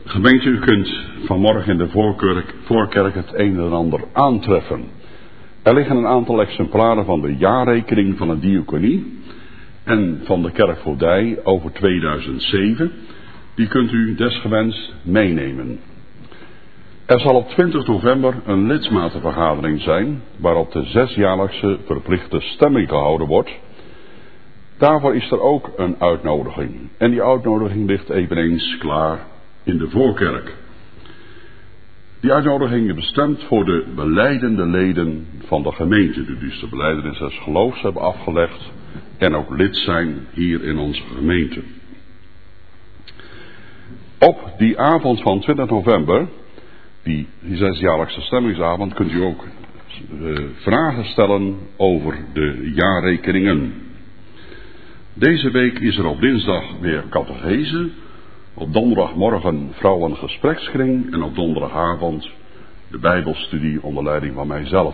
Gemeente, u kunt vanmorgen in de voorkerk het een en ander aantreffen. Er liggen een aantal exemplaren van de jaarrekening van de diaconie en van de kerkvoogdij over 2007. Die kunt u desgewenst meenemen. Er zal op 20 november een lidmatenvergadering zijn, waarop de 6-jaarlijkse verplichte stemming gehouden wordt. Daarvoor is er ook een uitnodiging. En die uitnodiging ligt eveneens klaar in de voorkerk. Die uitnodiging is bestemd voor de belijdende leden van de gemeente, die dus de belijdenis des geloofs hebben afgelegd en ook lid zijn hier in onze gemeente. Op die avond van 20 november, die 6-jaarlijkse stemmingsavond, kunt u ook vragen stellen over de jaarrekeningen. Deze week is er op dinsdag weer catechese, op donderdagmorgen vrouwengesprekskring en op donderdagavond de bijbelstudie onder leiding van mijzelf.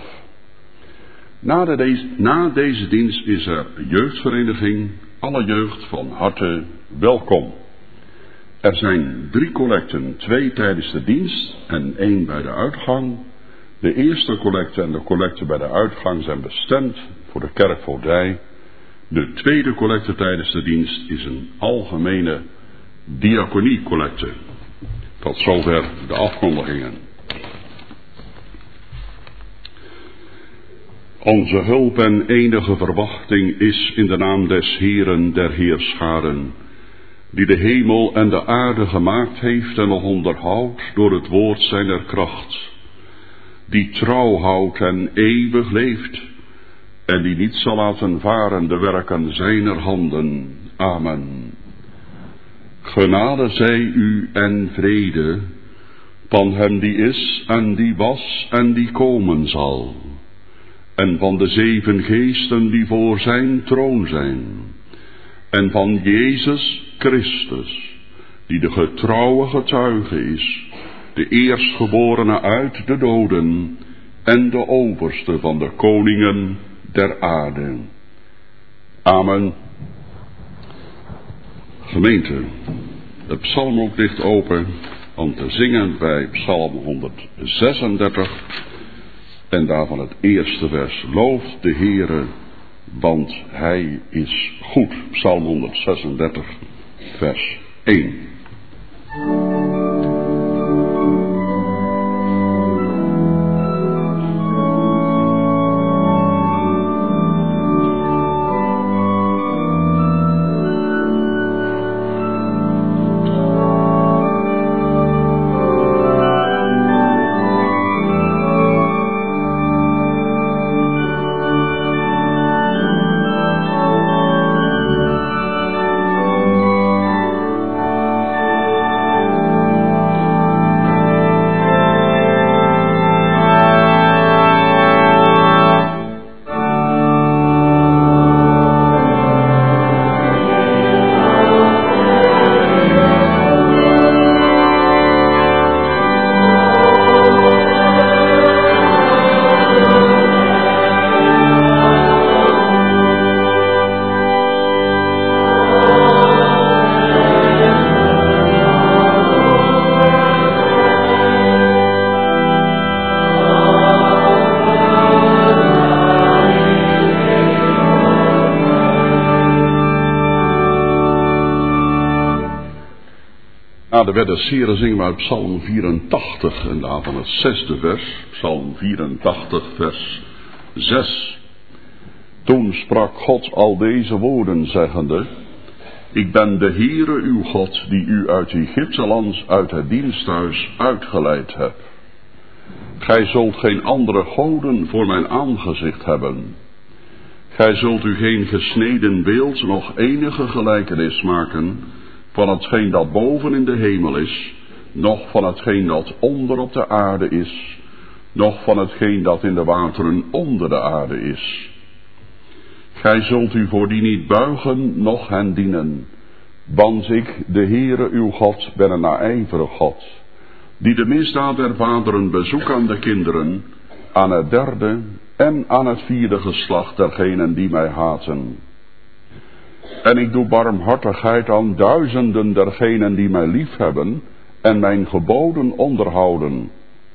Na deze dienst is er jeugdvereniging, alle jeugd van harte welkom. Er zijn 3 collecten, 2 tijdens de dienst en 1 bij de uitgang. De eerste collecte en de collecte bij de uitgang zijn bestemd voor de kerkvoogdij. De tweede collecte tijdens de dienst is een algemene diaconiecollecte. Tot zover de afkondigingen. Onze hulp en enige verwachting is in de naam des Heeren der Heerscharen, die de hemel en de aarde gemaakt heeft en nog onderhoudt door het woord zijner kracht, die trouw houdt en eeuwig leeft, en die niet zal laten varen de werken zijner handen. Amen. Genade zij u en vrede van hem die is en die was en die komen zal, en van de 7 geesten die voor zijn troon zijn, en van Jezus Christus, die de getrouwe getuige is, de eerstgeborene uit de doden en de overste van de koningen der aarde. Amen. Gemeente, de psalmboek ligt open om te zingen bij psalm 136 en daarvan het eerste vers. Looft de Heere, want hij is goed. Psalm 136 vers 1. Na de Wedderseren zingen we uit Psalm 84 en daarvan het 6e vers, Psalm 84 vers 6. Toen sprak God al deze woorden zeggende: Ik ben de Heere uw God, die u uit Egypte land, uit het diensthuis uitgeleid hebt. Gij zult geen andere goden voor mijn aangezicht hebben. Gij zult u geen gesneden beeld, nog enige gelijkenis maken van hetgeen dat boven in de hemel is, noch van hetgeen dat onder op de aarde is, noch van hetgeen dat in de wateren onder de aarde is. Gij zult u voor die niet buigen, noch hen dienen, want ik, de Heere uw God, ben een naijverig God, die de misdaad der vaderen bezoekt aan de kinderen, aan het 3e en aan het 4e geslacht dergenen die mij haten. En ik doe barmhartigheid aan duizenden dergenen die mij liefhebben en mijn geboden onderhouden.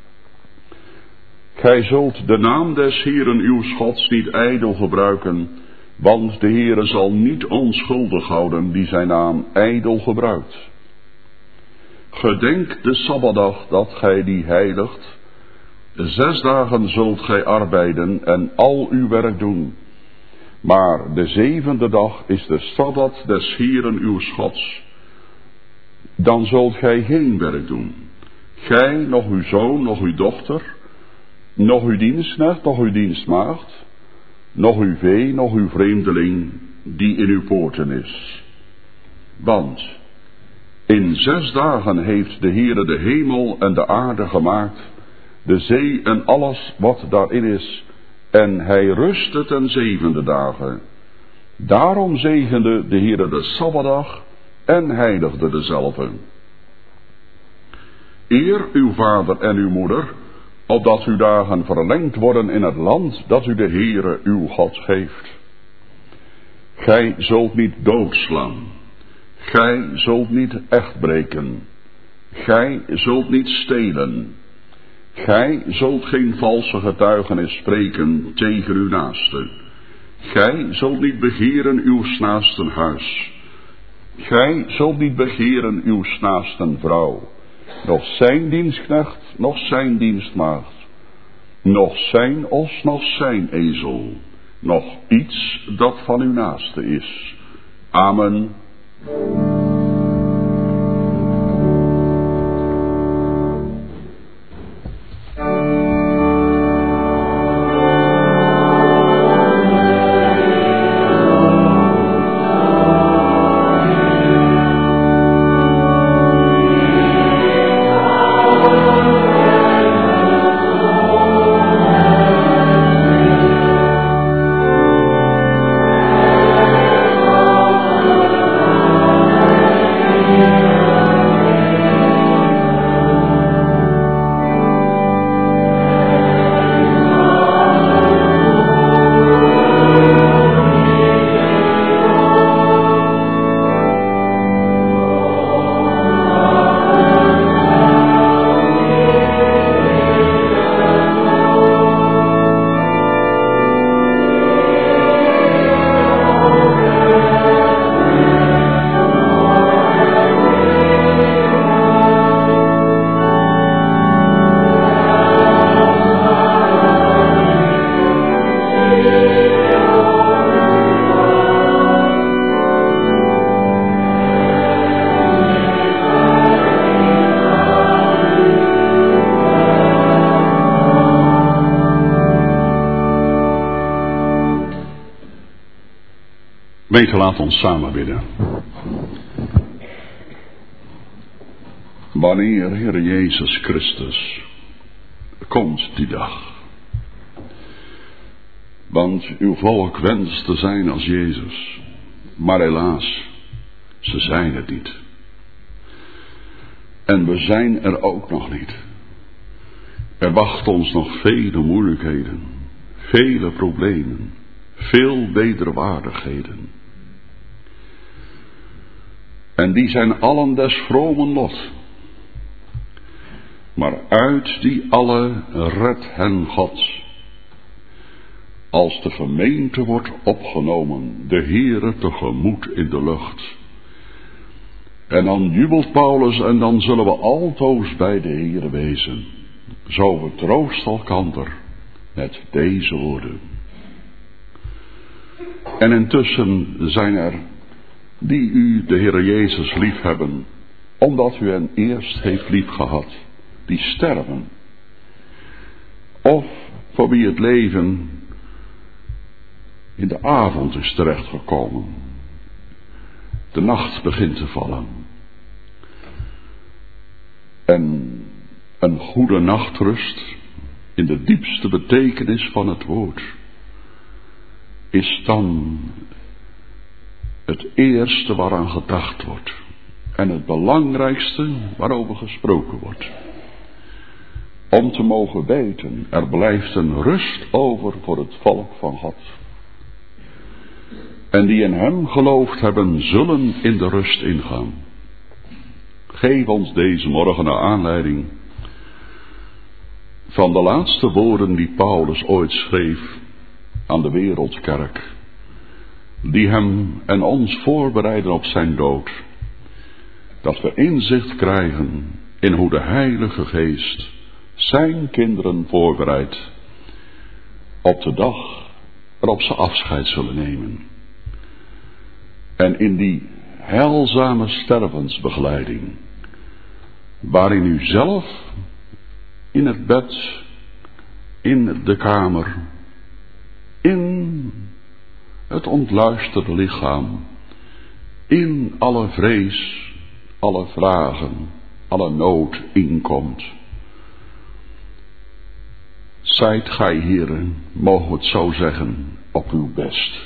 Gij zult de naam des Heeren uws Gods niet ijdel gebruiken, want de Heere zal niet onschuldig houden die zijn naam ijdel gebruikt. Gedenk de Sabbatdag dat gij die heiligt. 6 dagen zult gij arbeiden en al uw werk doen. Maar de 7e dag is de Sabbat des Heeren uws Gods. Dan zult gij geen werk doen. Gij, nog uw zoon, nog uw dochter, nog uw dienstknecht, nog uw dienstmaagd, nog uw vee, nog uw vreemdeling, die in uw poorten is. Want in 6 dagen heeft de Heere de hemel en de aarde gemaakt, de zee en alles wat daarin is, en hij rustte ten 7e dagen. Daarom zegende de Heere de Sabbatdag en heiligde dezelve. Eer uw vader en uw moeder, opdat uw dagen verlengd worden in het land dat u de Heere uw God geeft. Gij zult niet doodslaan. Gij zult niet echtbreken. Gij zult niet stelen. Gij zult geen valse getuigenis spreken tegen uw naaste. Gij zult niet begeren uw naasten huis. Gij zult niet begeren uw naasten vrouw, noch zijn dienstknecht, noch zijn dienstmaagd, noch zijn os, noch zijn ezel, noch iets dat van uw naaste is. Amen. Gemeente, laat ons samen bidden. Wanneer, Heer Jezus Christus, komt die dag? Want uw volk wenst te zijn als Jezus, maar helaas, ze zijn het niet. En we zijn er ook nog niet. Er wachten ons nog vele moeilijkheden, vele problemen, veel wederwaardigheden. En die zijn allen des vromen lot. Maar uit die alle redt hen God. Als de gemeente wordt opgenomen, de Heere tegemoet in de lucht. En dan jubelt Paulus en dan zullen we altoos bij de Heere wezen. Zo vertroost elkander met deze woorden. En intussen zijn er die u, de Heere Jezus, lief hebben, omdat u hen eerst heeft lief gehad, die sterven. Of voor wie het leven in de avond is terechtgekomen. De nacht begint te vallen. En een goede nachtrust, in de diepste betekenis van het woord, is dan het eerste waaraan gedacht wordt. En het belangrijkste waarover gesproken wordt. Om te mogen weten, er blijft een rust over voor het volk van God. En die in hem geloofd hebben, zullen in de rust ingaan. geef ons deze morgen naar aanleiding van de laatste woorden die Paulus ooit schreef aan de wereldkerk, die hem en ons voorbereiden op zijn dood, dat we inzicht krijgen in hoe de Heilige Geest zijn kinderen voorbereidt op de dag waarop ze afscheid zullen nemen. En in die heilzame stervensbegeleiding, waarin u zelf in het bed, in de kamer, in het ontluisterde lichaam, in alle vrees, alle vragen, alle nood inkomt. Zijt gij, heren, mogen we het zo zeggen, op uw best.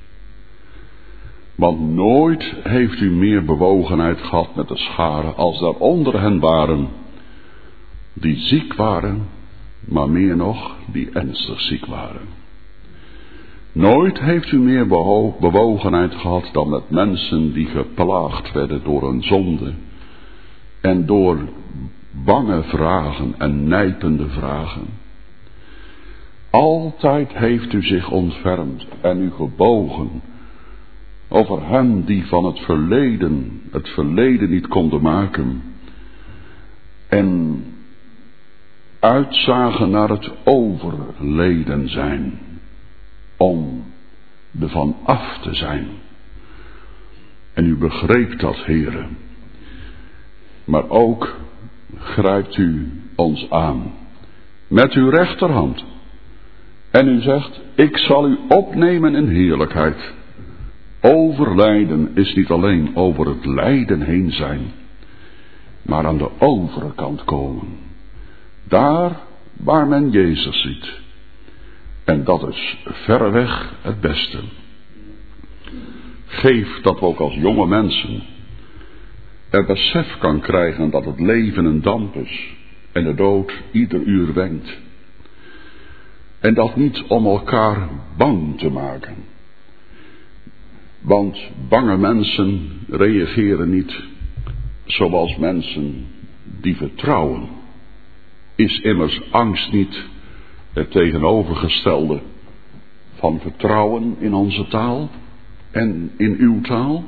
Want nooit heeft u meer bewogenheid gehad met de schare als daar onder hen waren die ziek waren, maar meer nog die ernstig ziek waren. Nooit heeft u meer bewogenheid gehad dan met mensen die geplaagd werden door een zonde en door bange vragen en nijpende vragen. Altijd heeft u zich ontfermd en u gebogen over hen die van het verleden niet konden maken en uitzagen naar het overleden zijn, om er van af te zijn. En u begreep dat, heren. Maar ook grijpt u ons aan met uw rechterhand. En u zegt, ik zal u opnemen in heerlijkheid. Overlijden is niet alleen over het lijden heen zijn, maar aan de overkant komen. Daar waar men Jezus ziet. En dat is verreweg het beste. Geef dat we ook als jonge mensen er besef kan krijgen dat het leven een damp is en de dood ieder uur wenkt. En dat niet om elkaar bang te maken. Want bange mensen reageren niet zoals mensen die vertrouwen. Is immers angst niet het tegenovergestelde van vertrouwen in onze taal en in uw taal?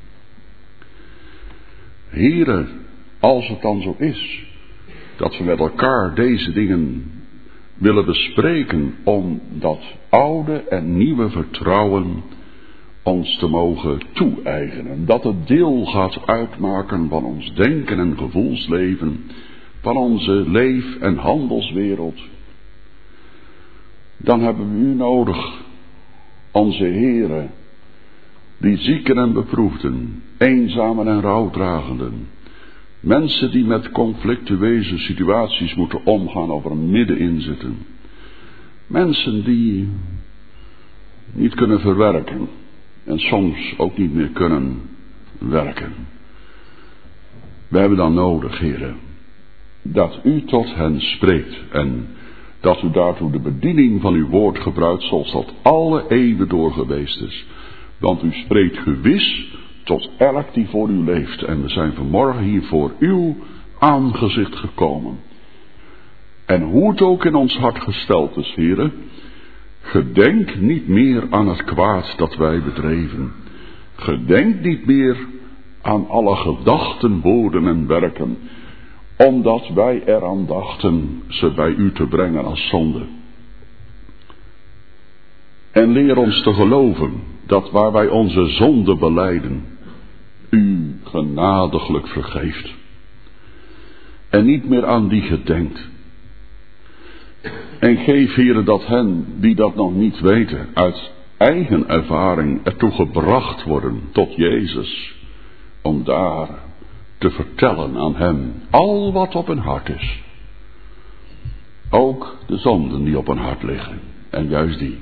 Heren, als het dan zo is dat we met elkaar deze dingen willen bespreken om dat oude en nieuwe vertrouwen ons te mogen toe-eigenen, dat het deel gaat uitmaken van ons denken en gevoelsleven, van onze leef- en handelswereld, dan hebben we u nodig, onze Heere, die zieken en beproefden, eenzamen en rouwdragenden, mensen die met conflictueuze situaties moeten omgaan of er middenin zitten, mensen die niet kunnen verwerken en soms ook niet meer kunnen werken. We hebben dan nodig, Heere, dat u tot hen spreekt en dat u daartoe de bediening van uw woord gebruikt zoals dat alle eeuwen door geweest is. Want u spreekt gewis tot elk die voor u leeft. En we zijn vanmorgen hier voor uw aangezicht gekomen. En hoe het ook in ons hart gesteld is, Heere, gedenk niet meer aan het kwaad dat wij bedreven. Gedenk niet meer aan alle gedachten, woorden en werken, omdat wij eraan dachten ze bij u te brengen als zonde. En leer ons te geloven dat waar wij onze zonde belijden, u genadiglijk vergeeft. En niet meer aan die gedenkt. En geef, Heere, dat hen die dat nog niet weten, uit eigen ervaring ertoe gebracht worden tot Jezus, om daar te vertellen aan hem al wat op hun hart is. Ook de zonden die op hun hart liggen, en juist die.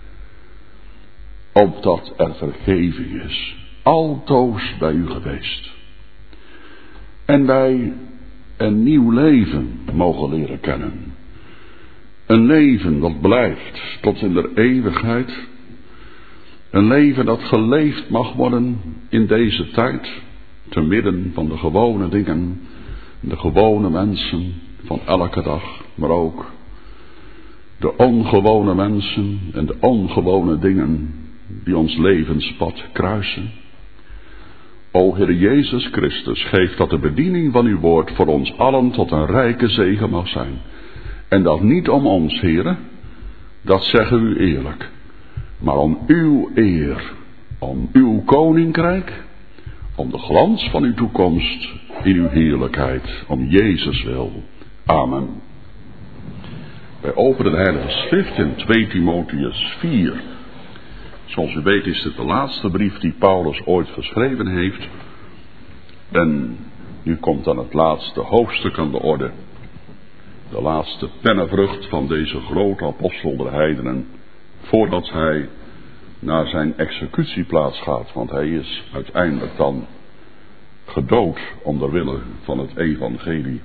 Opdat er vergeving is, altoos bij u geweest. En wij een nieuw leven mogen leren kennen. Een leven dat blijft tot in de eeuwigheid. Een leven dat geleefd mag worden in deze tijd. te midden van de gewone dingen, de gewone mensen van elke dag, maar ook de ongewone mensen en de ongewone dingen die ons levenspad kruisen. O Heer Jezus Christus, geef dat de bediening van uw woord voor ons allen tot een rijke zegen mag zijn. En dat niet om ons, Heere, dat zeggen we u eerlijk, maar om uw eer, om uw koninkrijk, om de glans van uw toekomst in uw heerlijkheid, om Jezus wil. Amen. Wij openen de Heilige Schrift in 2 Timotheus 4. Zoals u weet is dit de laatste brief die Paulus ooit geschreven heeft. En nu komt dan het laatste hoofdstuk aan de orde. De laatste pennenvrucht van deze grote apostel der heidenen. Voordat hij naar zijn executieplaats gaat. Want hij is uiteindelijk dan gedood omderwille van het evangelie.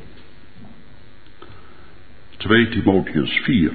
2 Timotheus 4.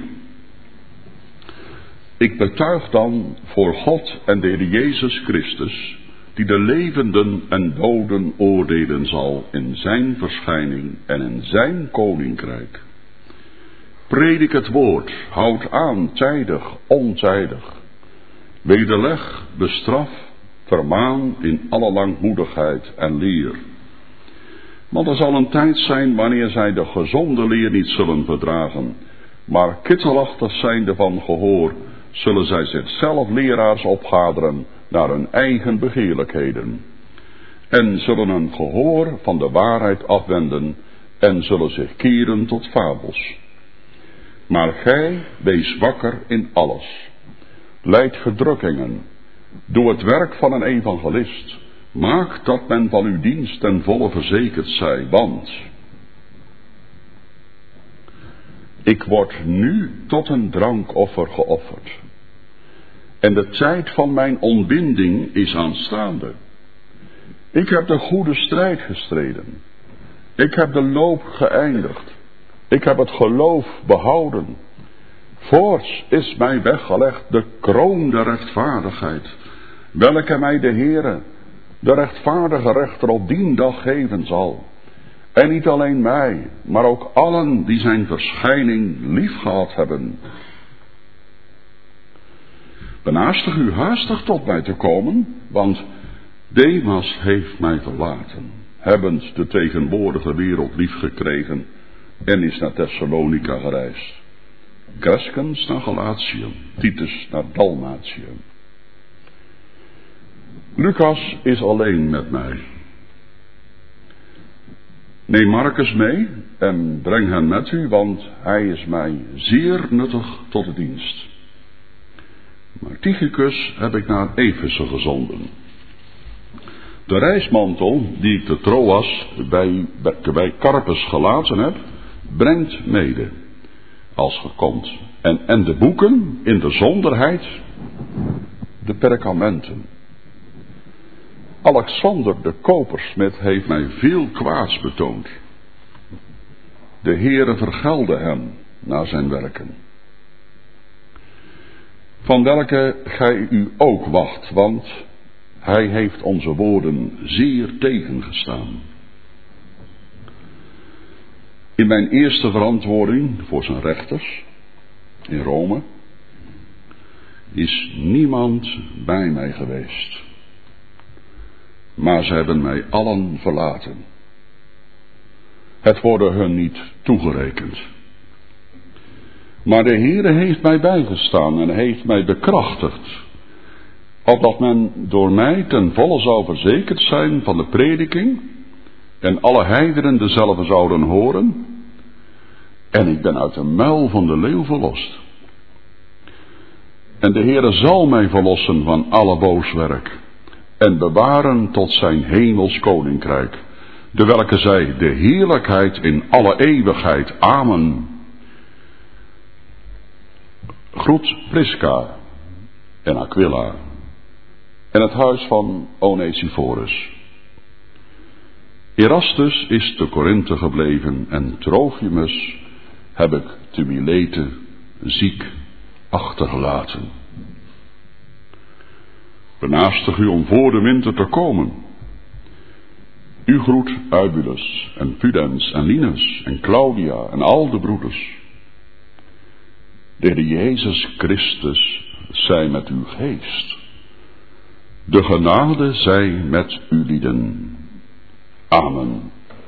Ik betuig dan voor God en de Heer Jezus Christus, die de levenden en doden oordelen zal in zijn verschijning en in zijn koninkrijk. Predik het woord, houd aan, tijdig, ontijdig. Wederleg, bestraf, vermaan in alle langmoedigheid en leer. Want er zal een tijd zijn wanneer zij de gezonde leer niet zullen verdragen, maar kittelachtig zijnde van gehoor, zullen zij zichzelf leraars opgaderen naar hun eigen begeerlijkheden. En zullen hun gehoor van de waarheid afwenden en zullen zich keren tot fabels. Maar gij, wees wakker in alles. Lijd gedrukkingen. Doe het werk van een evangelist. Maak dat men van uw dienst ten volle verzekerd zij, want ik word nu tot een drankoffer geofferd. En de tijd van mijn ontbinding is aanstaande. Ik heb de goede strijd gestreden. Ik heb de loop geëindigd. Ik heb het geloof behouden. Voorts is mij weggelegd de kroon der rechtvaardigheid, welke mij de Heere, de rechtvaardige rechter, op dien dag geven zal. En niet alleen mij, maar ook allen die zijn verschijning liefgehad hebben. Benaastig u haastig tot mij te komen, want Demas heeft mij verlaten, hebbend de tegenwoordige wereld liefgekregen, en is naar Thessalonica gereisd. Crescens naar Galatium, Titus naar Dalmatium. Lucas is alleen met mij. Neem Marcus mee en breng hem met u, want hij is mij zeer nuttig tot de dienst. Maar Tychicus heb ik naar Efeze gezonden. De reismantel die ik te Troas bij Carpus gelaten heb, brengt mede, als ge komt. En de boeken, in de zonderheid, de perkamenten. Alexander de kopersmid heeft mij veel kwaads betoond. De Heere vergelde hem naar zijn werken. Van welke gij u ook wacht, want hij heeft onze woorden zeer tegengestaan. In mijn eerste verantwoording voor zijn rechters in Rome is niemand bij mij geweest. Maar ze hebben mij allen verlaten. Het worden hun niet toegerekend. Maar de Heere heeft mij bijgestaan en heeft mij bekrachtigd, opdat men door mij ten volle zou verzekerd zijn van de prediking en alle heidenen dezelfde zouden horen. En ik ben uit de muil van de leeuw verlost. En de Heere zal mij verlossen van alle booswerk en bewaren tot zijn hemels koninkrijk, de welke zij de heerlijkheid in alle eeuwigheid. Amen. Groet Prisca en Aquila en het huis van Onesiphorus. Erastus is te Korinthe gebleven en Trofimus heb ik te Milete ziek achtergelaten. Benaastig u om voor de winter te komen. U groet Eubulus en Pudens en Linus en Claudia en al de broeders. De Heer Jezus Christus zij met uw geest. De genade zij met u lieden. Amen.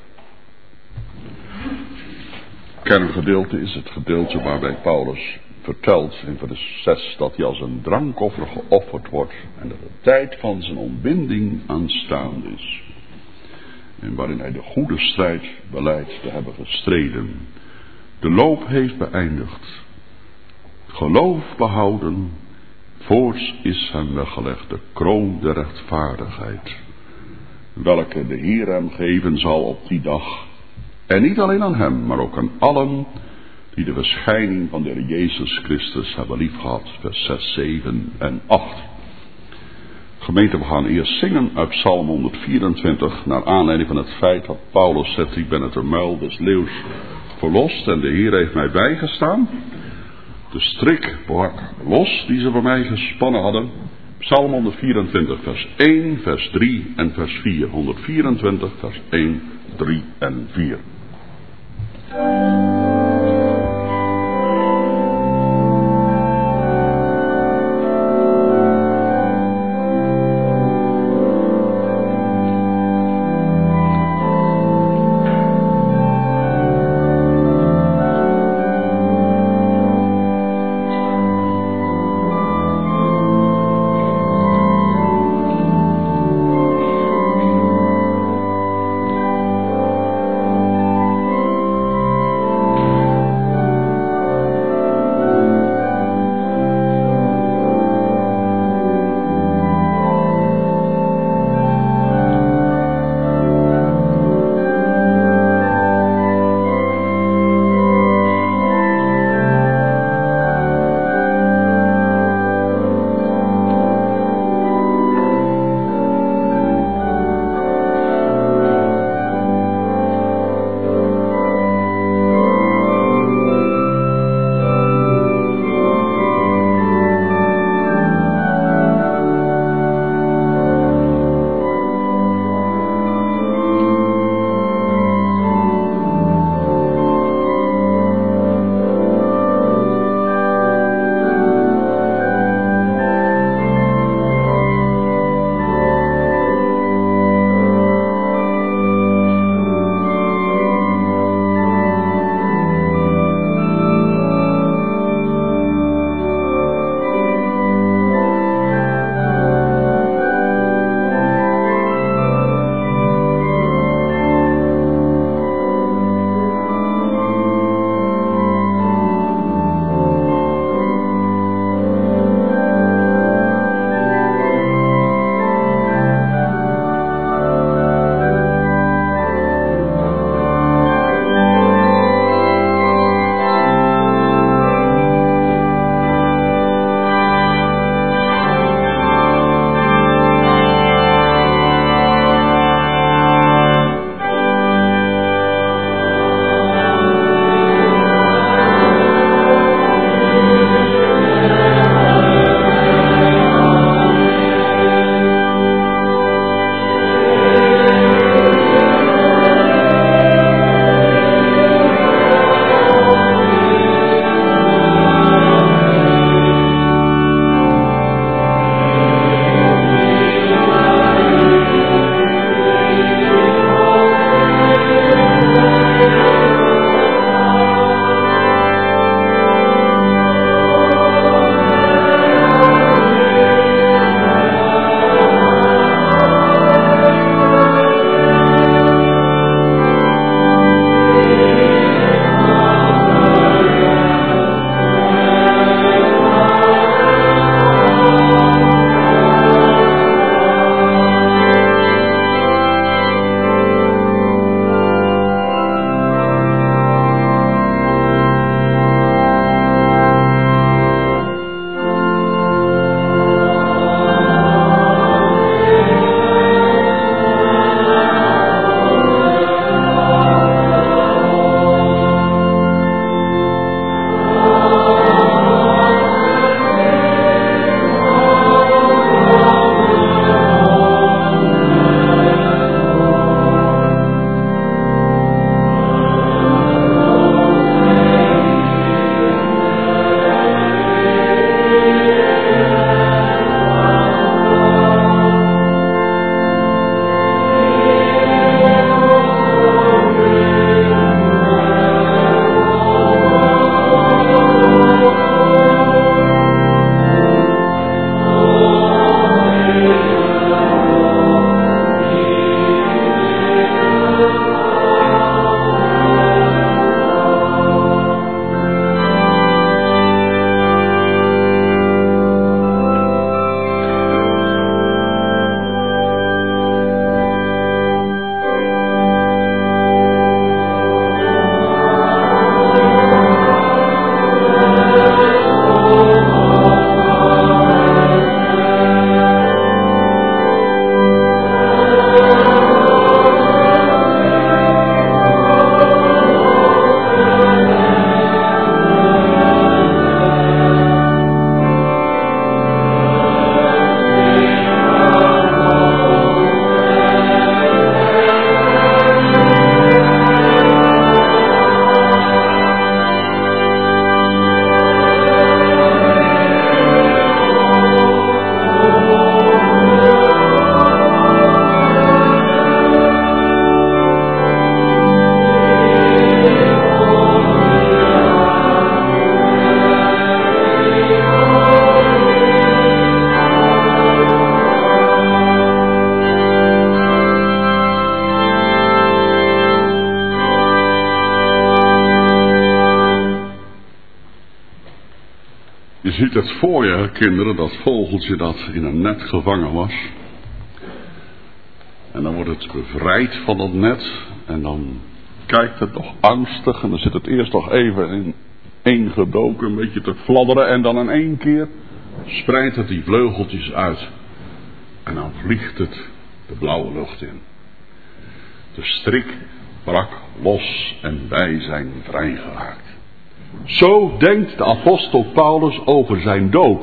Kerngedeelte is het gedeelte waarbij Paulus vertelt in vers 6 dat hij als een drankoffer geofferd wordt en dat de tijd van zijn ontbinding aanstaande is. En waarin hij de goede strijd beleidt te hebben gestreden, de loop heeft beëindigd, geloof behouden, voorts is hem weggelegd de kroon der rechtvaardigheid, welke de Heer hem geven zal op die dag. En niet alleen aan hem, maar ook aan allen die de verschijning van de Heer Jezus Christus hebben liefgehad. Vers 6, 7 en 8. Gemeente, we gaan eerst zingen uit Psalm 124, naar aanleiding van het feit dat Paulus zegt, ik ben uit de muil des leeuws verlost en de Heer heeft mij bijgestaan. De strik brak los die ze voor mij gespannen hadden. Psalm 124, vers 1, vers 3 en vers 4. 124, vers 1, 3 en 4. ziet het voor je, kinderen, dat vogeltje dat in een net gevangen was. En dan wordt het bevrijd van dat net. En dan kijkt het nog angstig. En dan zit het eerst nog even in één gedoken, een beetje te fladderen. En dan in één keer spreidt het die vleugeltjes uit. En dan vliegt het de blauwe lucht in. De strik brak los en wij zijn vrijgeraakt. Zo denkt de apostel Paulus over zijn dood.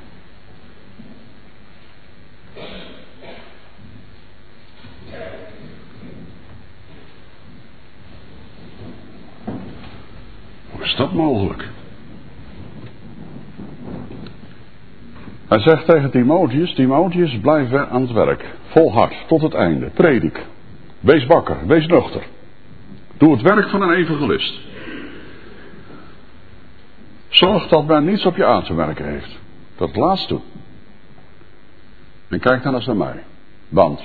Hoe is dat mogelijk? Hij zegt tegen Timotheus, blijf aan het werk. Volhard, tot het einde. Predik. Wees wakker, wees nuchter. Doe het werk van een evangelist. Zorg dat men niets op je aan te merken heeft. Dat laatst toe. En kijk dan eens naar mij. Want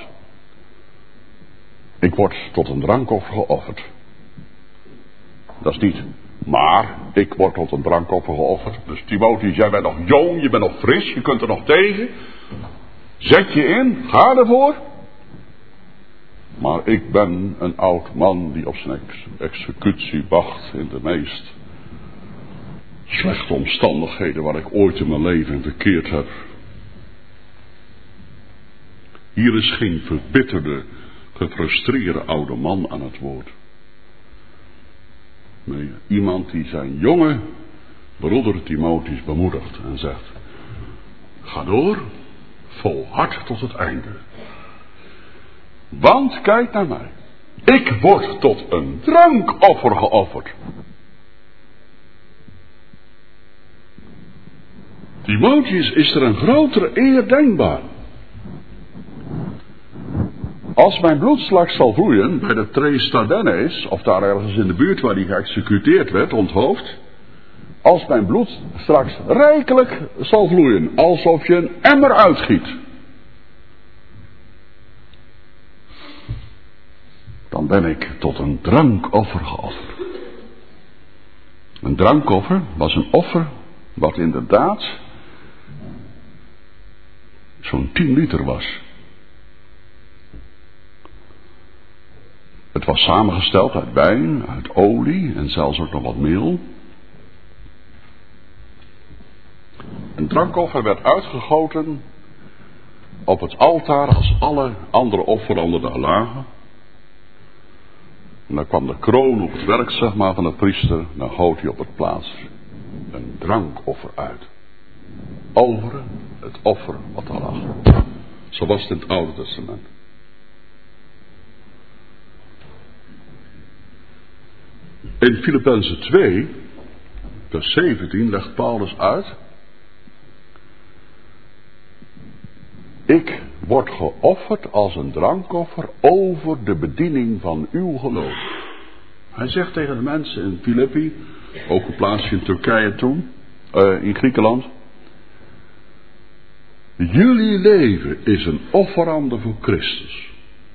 ik word tot een drankoffer geofferd. Dat is niet. Maar ik word tot een drankoffer geofferd. Dus Timotheus, jij bent nog jong, je bent nog fris, je kunt er nog tegen. Zet je in, ga ervoor. Maar ik ben een oud man die op zijn executie wacht in de meest slechte omstandigheden waar ik ooit in mijn leven verkeerd heb. Hier is geen verbitterde, gefrustreerde oude man aan het woord. Nee, iemand die zijn jonge broeder Timotheus bemoedigt en zegt: ga door, volhard tot het einde. Want kijk naar mij, ik word tot een drankoffer geofferd. Timotheus is er een grotere eer denkbaar. Als mijn bloed straks zal vloeien bij de Tres Tadennes, of daar ergens in de buurt waar hij geëxecuteerd werd, onthoofd. Als mijn bloed straks rijkelijk zal vloeien, alsof je een emmer uitgiet. Dan ben ik tot een drankoffer geofferd. Een drankoffer was een offer wat inderdaad zo'n 10 liter was. Het was samengesteld uit wijn, uit olie en zelfs ook nog wat meel. Een drankoffer werd uitgegoten op het altaar als alle andere offeranden daar lagen. En dan kwam de kroon op het werk, zeg maar, van de priester. Dan goot hij op het plaats een drankoffer uit. Over het offer wat daar lag. Zo was het in het Oude Testament. In Filippenzen 2, vers 17, legt Paulus uit: ik word geofferd als een drankoffer over de bediening van uw geloof. Hij zegt tegen de mensen in Filippi, ook een plaatsje in Turkije toen, in Griekenland: jullie leven is een offerande voor Christus.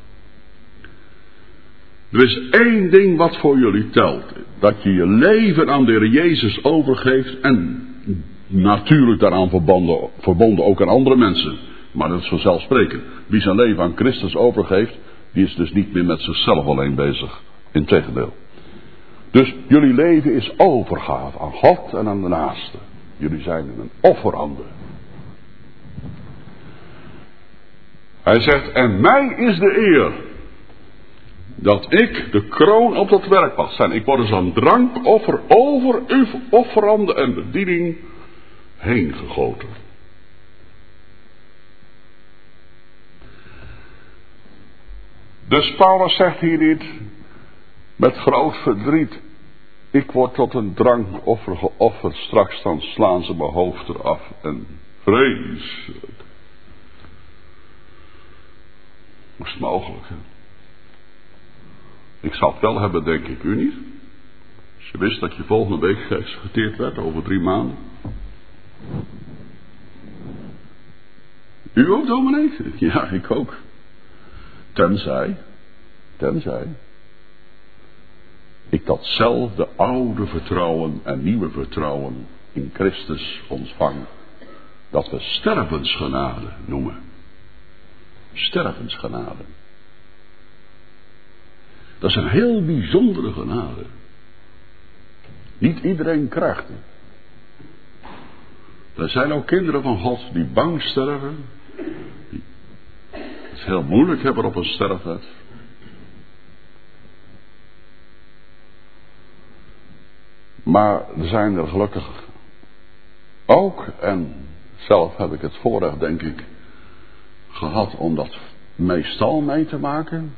Er is één ding wat voor jullie telt. Dat je je leven aan de Heer Jezus overgeeft. En natuurlijk daaraan verbonden ook aan andere mensen. Maar dat is vanzelfsprekend. Wie zijn leven aan Christus overgeeft, die is dus niet meer met zichzelf alleen bezig. Integendeel. Dus jullie leven is overgave aan God en aan de naaste. Jullie zijn een offerande. Hij zegt: en mij is de eer dat ik de kroon op dat werk mag zijn. Ik word dus aan drankoffer over uw offerande en bediening heen gegoten. Dus Paulus zegt hier niet met groot verdriet: ik word tot een drankoffer geofferd, straks dan slaan ze mijn hoofd eraf en vreselijk. Dat is mogelijk, hè? Ik zou het wel hebben, denk ik, u niet? Als je wist dat je volgende week geëxecuteerd werd, over 3 maanden. U ook, dominee? Ja, ik ook. Tenzij ik datzelfde oude vertrouwen en nieuwe vertrouwen in Christus ontvangen. Dat we stervensgenade noemen. Stervensgenade. Dat is een heel bijzondere genade. Niet iedereen krijgt het. Er zijn ook kinderen van God die bang sterven. Die het heel moeilijk hebben op een sterfbed. Maar er zijn er gelukkig ook, en zelf heb ik het voorrecht denk ik gehad om dat meestal mee te maken.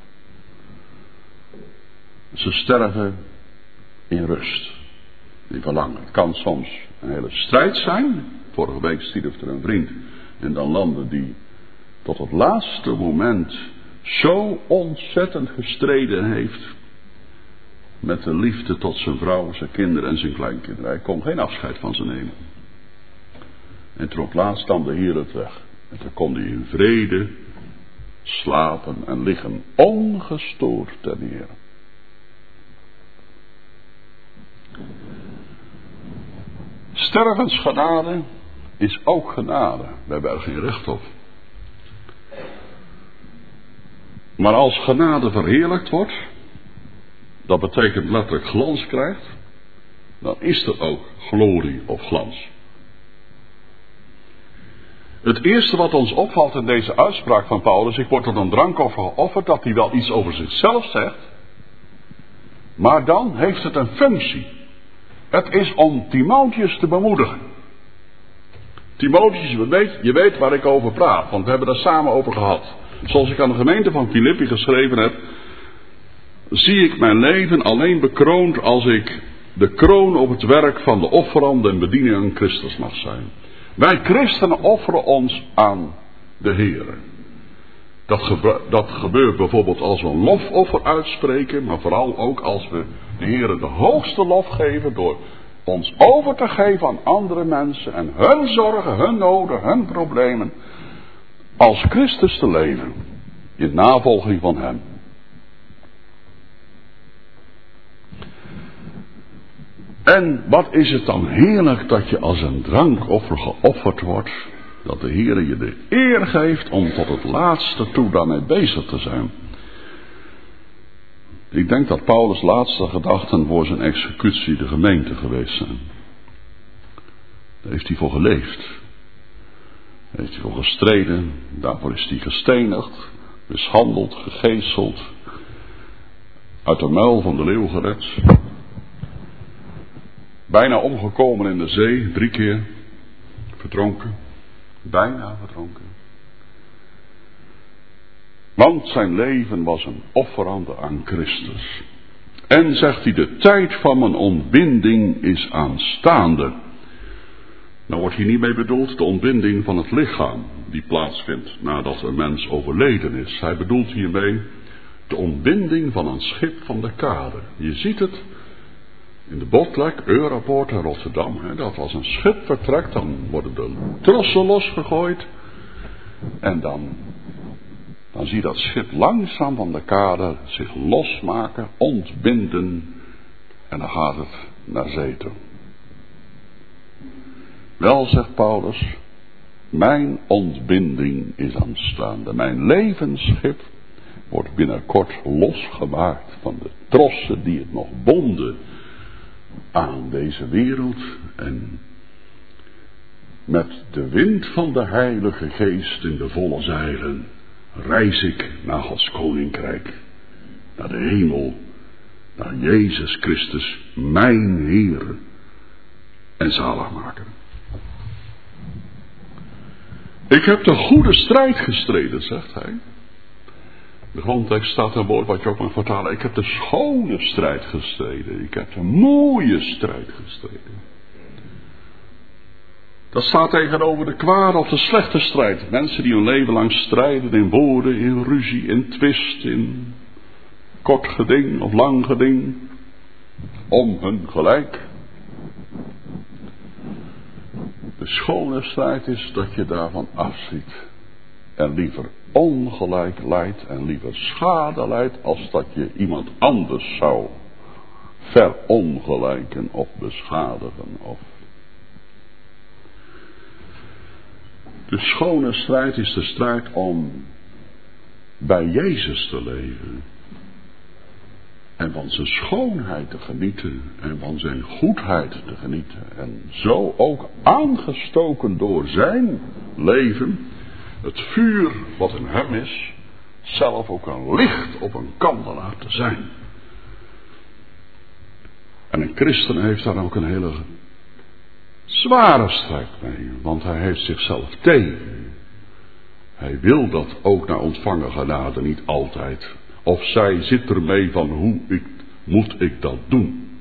Ze sterven in rust, in verlangen. Het kan soms een hele strijd zijn. Vorige week stierf er een vriend in dan landen die tot het laatste moment zo ontzettend gestreden heeft met de liefde tot zijn vrouw, zijn kinderen en zijn kleinkinderen. Hij kon geen afscheid van ze nemen. En toen op laatst nam de Heer het weg. En toen kon hij in vrede slapen en liggen, ongestoord ten Heer. Stervensgenade is ook genade. We hebben er geen recht op. Maar als genade verheerlijkt wordt, dat betekent letterlijk glans krijgt, dan is er ook glorie of glans. Het eerste wat ons opvalt in deze uitspraak van Paulus, ik word tot een drankoffer geofferd, dat hij wel iets over zichzelf zegt, maar dan heeft het een functie. Het is om Timotheus te bemoedigen. Timotheus, je weet waar ik over praat, want we hebben daar samen over gehad. Zoals ik aan de gemeente van Filippi geschreven heb, zie ik mijn leven alleen bekroond als ik de kroon op het werk van de offerande en bediening aan Christus mag zijn. Wij christenen offeren ons aan de Heer. Dat gebeurt bijvoorbeeld als we een lofoffer uitspreken, maar vooral ook als we de Heer de hoogste lof geven door ons over te geven aan andere mensen en hun zorgen, hun noden, hun problemen, als Christus te leven, in navolging van Hem. En wat is het dan heerlijk dat je als een drankoffer geofferd wordt, dat de Heer je de eer geeft om tot het laatste toe daarmee bezig te zijn. Ik denk dat Paulus' laatste gedachten voor zijn executie de gemeente geweest zijn. Daar heeft hij voor geleefd. Daar heeft hij voor gestreden. Daarvoor is hij gestenigd, mishandeld, gegezeld, uit de muil van de leeuw gered. Bijna omgekomen in de zee, 3 keer verdronken. Bijna verdronken. Want zijn leven was een offerande aan Christus. En zegt hij, de tijd van mijn ontbinding is aanstaande. Nou wordt hier niet mee bedoeld de ontbinding van het lichaam die plaatsvindt nadat een mens overleden is. Hij bedoelt hiermee de ontbinding van een schip van de kade. Je ziet het in de Botlek, Europoort in Rotterdam. Dat als een schip vertrekt, dan worden de trossen losgegooid. En dan zie je dat schip langzaam van de kade zich losmaken, ontbinden. En dan gaat het naar zee toe. Wel, zegt Paulus, mijn ontbinding is aanstaande. Mijn levensschip wordt binnenkort losgemaakt van de trossen die het nog bonden aan deze wereld. En met de wind van de Heilige Geest in de volle zeilen reis ik naar Gods koninkrijk, naar de hemel, naar Jezus Christus, mijn Heer en zaligmaker. Ik heb de goede strijd gestreden, zegt hij. De grondtekst staat een woord wat je ook mag vertalen. Ik heb de schone strijd gestreden. Ik heb de mooie strijd gestreden. Dat staat tegenover de kwade of de slechte strijd. Mensen die hun leven lang strijden in woorden, in ruzie, in twist, in kort geding of lang geding. Om hun gelijk. De schone strijd is dat je daarvan afziet. En liever ongelijk lijdt en liever schade lijdt als dat je iemand anders zou verongelijken of beschadigen of De schone strijd is de strijd om bij Jezus te leven. En van zijn schoonheid te genieten. En van zijn goedheid te genieten. En zo ook aangestoken door zijn leven. Het vuur wat in hem is. Zelf ook een licht op een kandelaar te zijn. En een christen heeft daar ook een hele zware strijd mee. Want hij heeft zichzelf tegen. Hij wil dat ook naar ontvangen genade niet altijd. Of zij zit ermee van moet ik dat doen.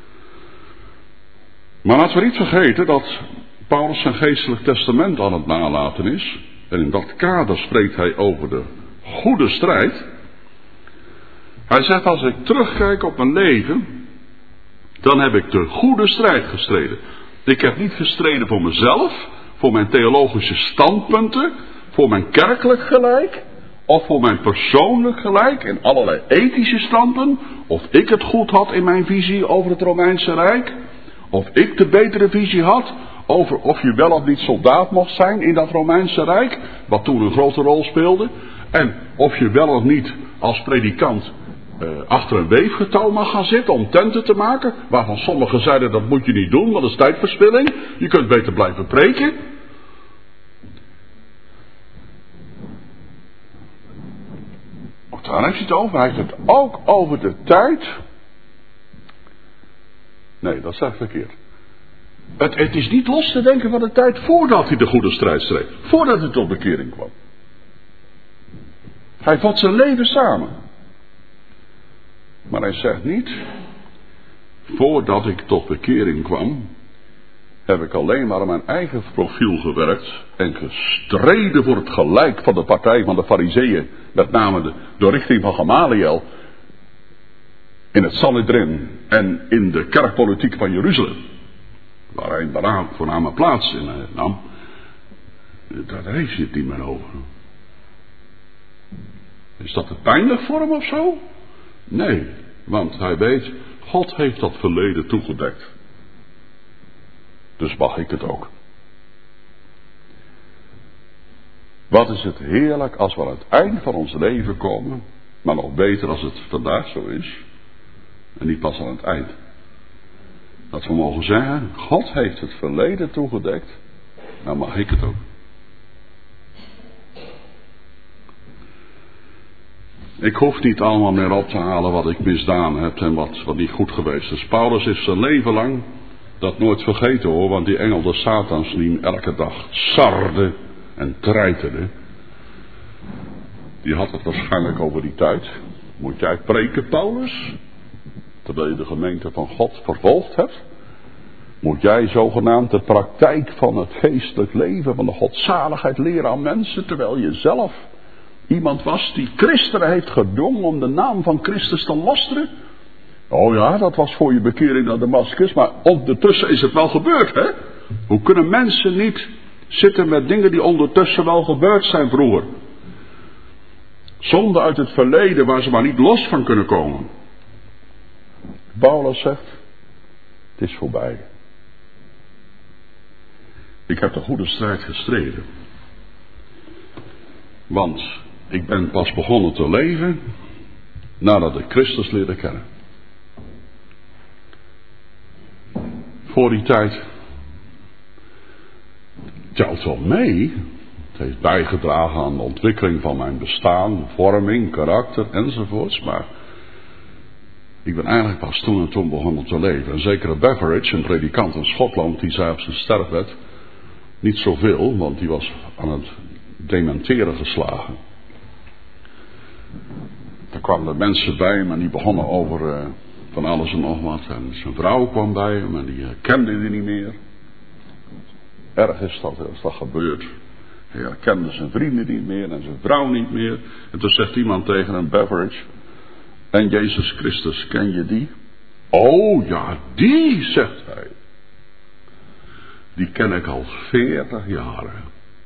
Maar laten we niet vergeten dat Paulus zijn geestelijk testament aan het nalaten is. En in dat kader spreekt hij over de goede strijd. Hij zegt, als ik terugkijk op mijn leven, dan heb ik de goede strijd gestreden. Ik heb niet gestreden voor mezelf, voor mijn theologische standpunten, voor mijn kerkelijk gelijk, of voor mijn persoonlijk gelijk in allerlei ethische standen, of ik het goed had in mijn visie over het Romeinse Rijk, of ik de betere visie had over of je wel of niet soldaat mocht zijn in dat Romeinse Rijk, wat toen een grote rol speelde, en of je wel of niet als predikant achter een weefgetouw mag gaan zitten om tenten te maken, waarvan sommigen zeiden dat moet je niet doen, want dat is tijdverspilling, je kunt beter blijven preken. Daar heeft hij het over. Hij heeft het ook over de tijd. Nee, dat zeg ik verkeerd. Het is niet los te denken van de tijd voordat hij de goede strijd streed. Voordat hij tot bekering kwam. Hij vat zijn leven samen. Maar hij zegt niet, voordat ik tot bekering kwam, heb ik alleen maar aan mijn eigen profiel gewerkt en gestreden voor het gelijk van de partij van de Farizeeën, met name de richting van Gamaliel, in het Sanhedrin en in de kerkpolitiek van Jeruzalem, waar hij een voorname plaats in nam. Daar heeft hij het niet meer over. Is dat te pijnlijk voor hem of zo? Nee, want hij weet, God heeft dat verleden toegedekt. Dus mag ik het ook. Wat is het heerlijk als we aan het eind van ons leven komen, maar nog beter als het vandaag zo is, en niet pas aan het eind. Dat we mogen zeggen, God heeft het verleden toegedekt, nou mag ik het ook. Ik hoef niet allemaal meer op te halen wat ik misdaan heb en wat niet goed geweest is. Paulus is zijn leven lang dat nooit vergeten hoor, want die engel de Satans die hem elke dag sarde en treiterde. Die had het waarschijnlijk over die tijd. Moet jij preken, Paulus? Terwijl je de gemeente van God vervolgd hebt? Moet jij zogenaamd de praktijk van het geestelijk leven, van de godzaligheid leren aan mensen, terwijl je zelf iemand was die christenen heeft gedwongen om de naam van Christus te lasteren? Oh ja, dat was voor je bekering naar Damascus, maar ondertussen is het wel gebeurd, hè? Hoe kunnen mensen niet zitten met dingen die ondertussen wel gebeurd zijn vroeger? Zonde uit het verleden waar ze maar niet los van kunnen komen. Paulus zegt, het is voorbij. Ik heb de goede strijd gestreden. Want ik ben pas begonnen te leven nadat ik Christus leerde kennen. Voor die tijd telt wel mee. Het heeft bijgedragen aan de ontwikkeling van mijn bestaan, vorming, karakter enzovoorts. Maar ik ben eigenlijk pas toen en toen begonnen te leven. En zekere Beveridge, een predikant in Schotland, die zei op zijn sterfbed niet zoveel, want die was aan het dementeren geslagen. Daar kwamen er mensen bij hem en die begonnen over van alles en nog wat. En zijn vrouw kwam bij hem en die herkende hij niet meer. Erg is dat als dat gebeurt. Hij herkende zijn vrienden niet meer en zijn vrouw niet meer. En toen zegt iemand tegen hem, Beveridge, en Jezus Christus, ken je die? Oh ja, die, zegt hij. Die ken ik al 40 jaren.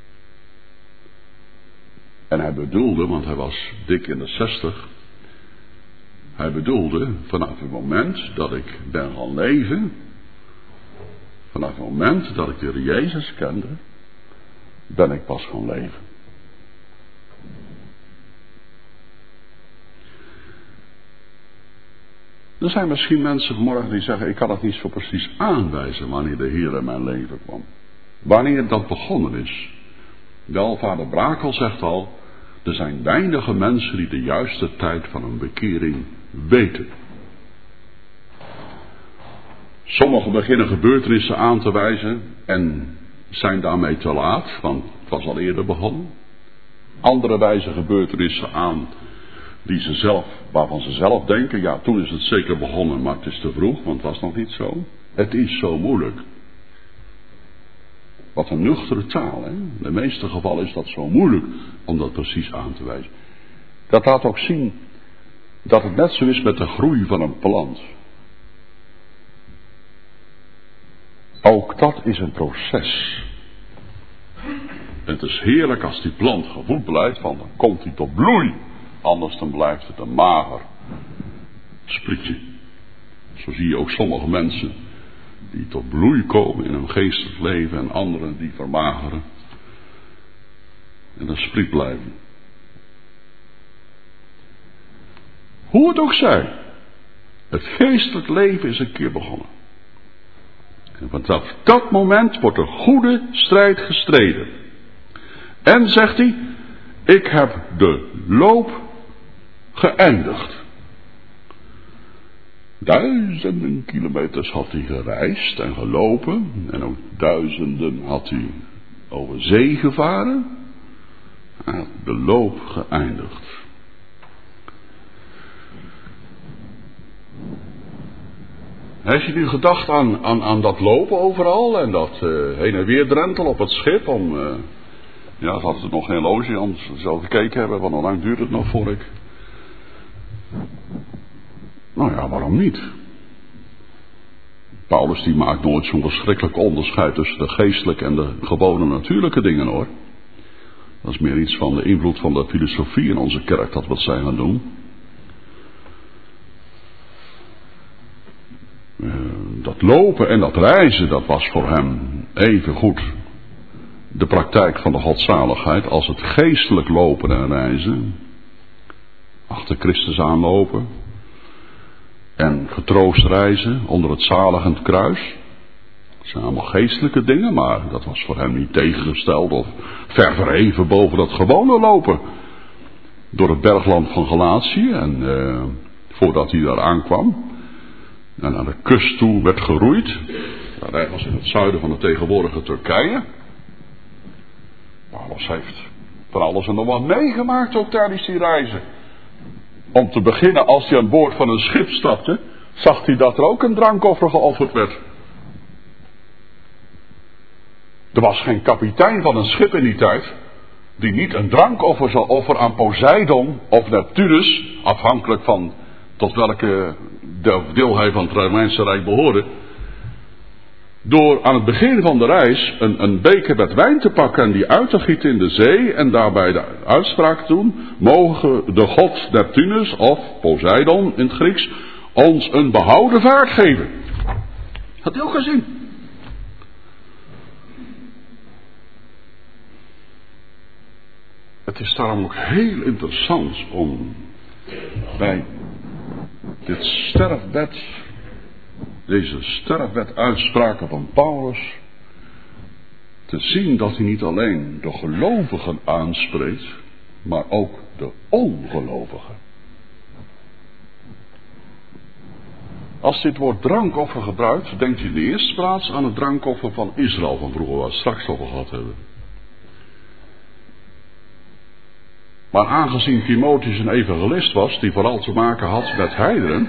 En hij bedoelde, want hij was dik in de 60. Hij bedoelde, vanaf het moment dat ik ben gaan leven, vanaf het moment dat ik de Heer Jezus kende, ben ik pas gaan leven. Er zijn misschien mensen vanmorgen die zeggen, ik kan het niet zo precies aanwijzen wanneer de Heer in mijn leven kwam. Wanneer dat begonnen is. Wel, vader Brakel zegt al, er zijn weinige mensen die de juiste tijd van een bekering weten. Sommigen beginnen gebeurtenissen aan te wijzen en zijn daarmee te laat, want het was al eerder begonnen. Anderen wijzen gebeurtenissen aan waarvan ze zelf denken, ja, toen is het zeker begonnen, maar het is te vroeg, want het was nog niet zo. Het is zo moeilijk. Wat een nuchtere taal, hè. In de meeste gevallen is dat zo moeilijk om dat precies aan te wijzen. Dat laat ook zien dat het net zo is met de groei van een plant. Ook dat is een proces. Het is heerlijk als die plant gevoed blijft, want dan komt hij tot bloei. Anders dan blijft het een mager sprietje. Zo zie je ook sommige mensen die tot bloei komen in hun geestelijk leven en anderen die vermageren en een spriet blijven. Hoe het ook zij, het geestelijk leven is een keer begonnen. En vanaf dat moment wordt een goede strijd gestreden. En zegt hij, ik heb de loop geëindigd. 1000 kilometers had hij gereisd en gelopen. En ook 1000 had hij over zee gevaren. Hij had de loop geëindigd. Heeft je nu gedacht aan dat lopen overal en dat heen en weer drentel op het schip om... ja, ze hadden nog geen loge, anders zou gekeken hebben, want hoe lang duurt het nog voor ik... Nou ja, waarom niet? Paulus die maakt nooit zo'n verschrikkelijk onderscheid tussen de geestelijke en de gewone natuurlijke dingen, hoor. Dat is meer iets van de invloed van de filosofie in onze kerk, dat wat zij gaan doen. Dat lopen en dat reizen, dat was voor hem even goed de praktijk van de godzaligheid als het geestelijk lopen en reizen. Achter Christus aanlopen. En getroost reizen onder het zaligend kruis. Dat zijn allemaal geestelijke dingen, maar dat was voor hem niet tegengesteld of ver verheven boven dat gewone lopen. Door het bergland van Galatië en voordat hij daar aankwam. En naar de kust toe werd geroeid. Daar ergens in het zuiden van de tegenwoordige Turkije. Paulus heeft van alles en nog wat meegemaakt ook tijdens die reizen. Om te beginnen, als hij aan boord van een schip stapte, zag hij dat er ook een drankoffer geofferd werd. Er was geen kapitein van een schip in die tijd die niet een drankoffer zou offeren aan Poseidon of Neptunus, afhankelijk van tot welke deel hij van het Romeinse Rijk behoorde. Door aan het begin van de reis een beker met wijn te pakken en die uit te gieten in de zee en daarbij de uitspraak te doen, mogen de god Neptunus of Poseidon in het Grieks ons een behouden vaart geven. Had hij ook gezien. Het is daarom ook heel interessant om bij dit sterfbed, deze sterfbeduitspraken van Paulus, te zien dat hij niet alleen de gelovigen aanspreekt, maar ook de ongelovigen. Als dit woord drankoffer gebruikt, denkt hij in de eerste plaats aan het drankoffer van Israël van vroeger, waar we het straks over gehad hebben. Maar aangezien Timotheus een evangelist was, die vooral te maken had met heidenen,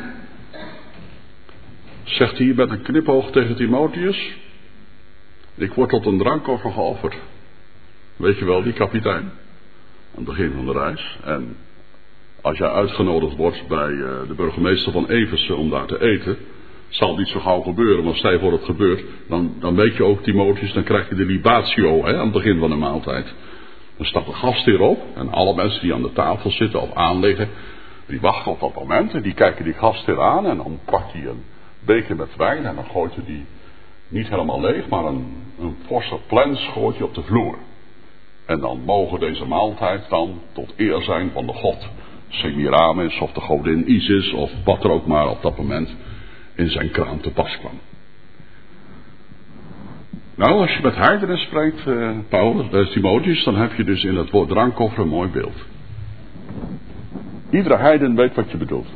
zegt hij hier met een knipoog tegen Timotheus, ik word tot een drankoffer geofferd. Weet je wel, die kapitein, aan het begin van de reis. En als jij uitgenodigd wordt bij de burgemeester van Efeze om daar te eten, zal niet zo gauw gebeuren, maar stel je voor dat het gebeurt, dan weet je ook, Timotheus, dan krijg je de libatio aan het begin van de maaltijd. Dan staat de gastheer op en alle mensen die aan de tafel zitten of aanliggen, die wachten op dat moment en die kijken die gastheer aan en dan pakt hij een beker met wijn en dan gooit hij die niet helemaal leeg, maar een forse plens gooit hij op de vloer. En dan mogen deze maaltijd dan tot eer zijn van de god Semiramis of de godin Isis of wat er ook maar op dat moment in zijn kraam te pas kwam. Nou, als je met heidenen spreekt, Timotheus, dan heb je dus in het woord drankkoffer een mooi beeld. Iedere heiden weet wat je bedoelt.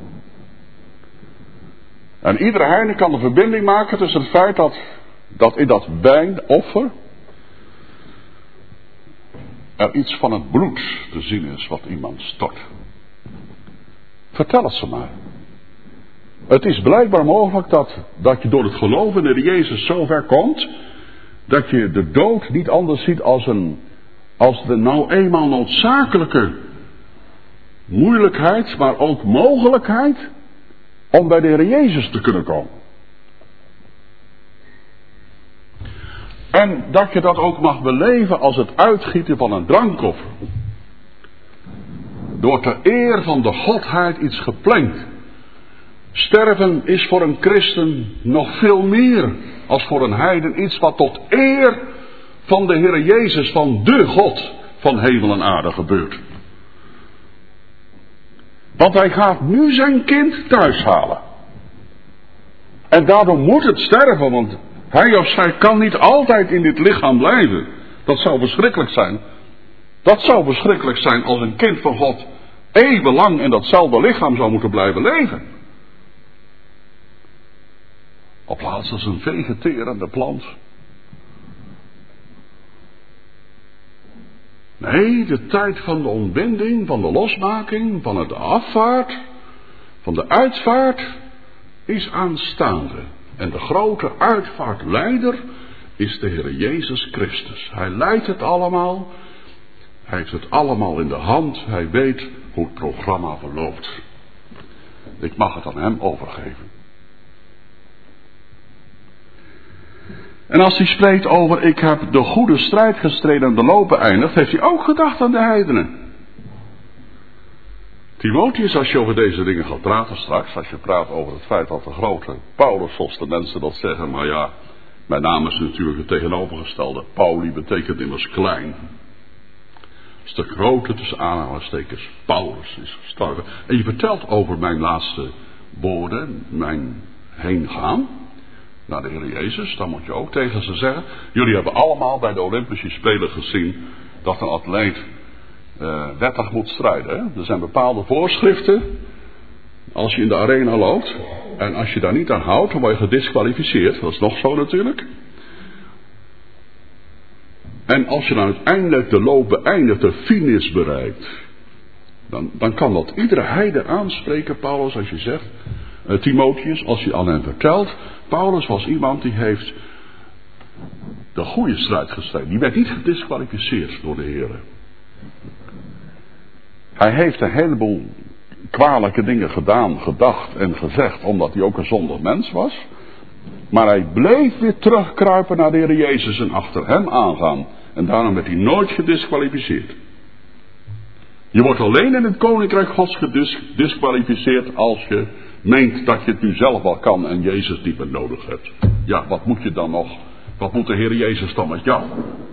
En iedere heiden kan de verbinding maken tussen het feit dat in dat wijnoffer er iets van het bloed te zien is wat iemand stort. Vertel het ze maar. Het is blijkbaar mogelijk dat je door het geloven in de Jezus zo ver komt, dat je de dood niet anders ziet als de nou eenmaal noodzakelijke moeilijkheid, maar ook mogelijkheid om bij de Heer Jezus te kunnen komen. En dat je dat ook mag beleven als het uitgieten van een drankkoffer. Door ter eer van de Godheid iets gepland. Sterven is voor een christen nog veel meer als voor een heiden iets wat tot eer van de Heer Jezus, van de God van hemel en aarde gebeurt. Want hij gaat nu zijn kind thuis halen. En daardoor moet het sterven, want hij of zij kan niet altijd in dit lichaam blijven. Dat zou verschrikkelijk zijn. Dat zou verschrikkelijk zijn als een kind van God eeuwenlang in datzelfde lichaam zou moeten blijven leven. Op plaats als een vegeterende plant. Nee, de tijd van de ontbinding, van de losmaking, van het afvaart, van de uitvaart is aanstaande. En de grote uitvaartleider is de Heer Jezus Christus. Hij leidt het allemaal. Hij heeft het allemaal in de hand. Hij weet hoe het programma verloopt. Ik mag het aan hem overgeven. En als hij spreekt over ik heb de goede strijd gestreden en de loop beëindigd, heeft hij ook gedacht aan de heidenen. Timotheus, als je over deze dingen gaat praten straks, als je praat over het feit dat de grote Paulus, zoals de mensen dat zeggen, maar ja, mijn naam is natuurlijk het tegenovergestelde. Pauli betekent immers klein. Dus de grote tussen aanhalingstekens Paulus is gestorven. En je vertelt over mijn laatste woorden, mijn heengaan naar de Heer Jezus, dan moet je ook tegen ze zeggen. Jullie hebben allemaal bij de Olympische Spelen gezien dat een atleet wettig moet strijden. Hè? Er zijn bepaalde voorschriften als je in de arena loopt. En als je daar niet aan houdt, dan word je gedisqualificeerd. Dat is nog zo natuurlijk. En als je dan uiteindelijk de loop beëindigt, de finish bereikt, dan kan dat iedere heiden aanspreken, Paulus, als je zegt, Timotheus, als je aan hem vertelt, Paulus was iemand die heeft de goede strijd gestreden. Die werd niet gedisqualificeerd door de Heer. Hij heeft een heleboel kwalijke dingen gedaan, gedacht en gezegd, omdat hij ook een zondig mens was. Maar hij bleef weer terugkruipen naar de Heer Jezus en achter hem aangaan. En daarom werd hij nooit gedisqualificeerd. Je wordt alleen in het Koninkrijk Gods gedisqualificeerd als je meent dat je het nu zelf al kan en Jezus niet meer nodig hebt. Ja, wat moet je dan nog? Wat moet de Heer Jezus dan met jou?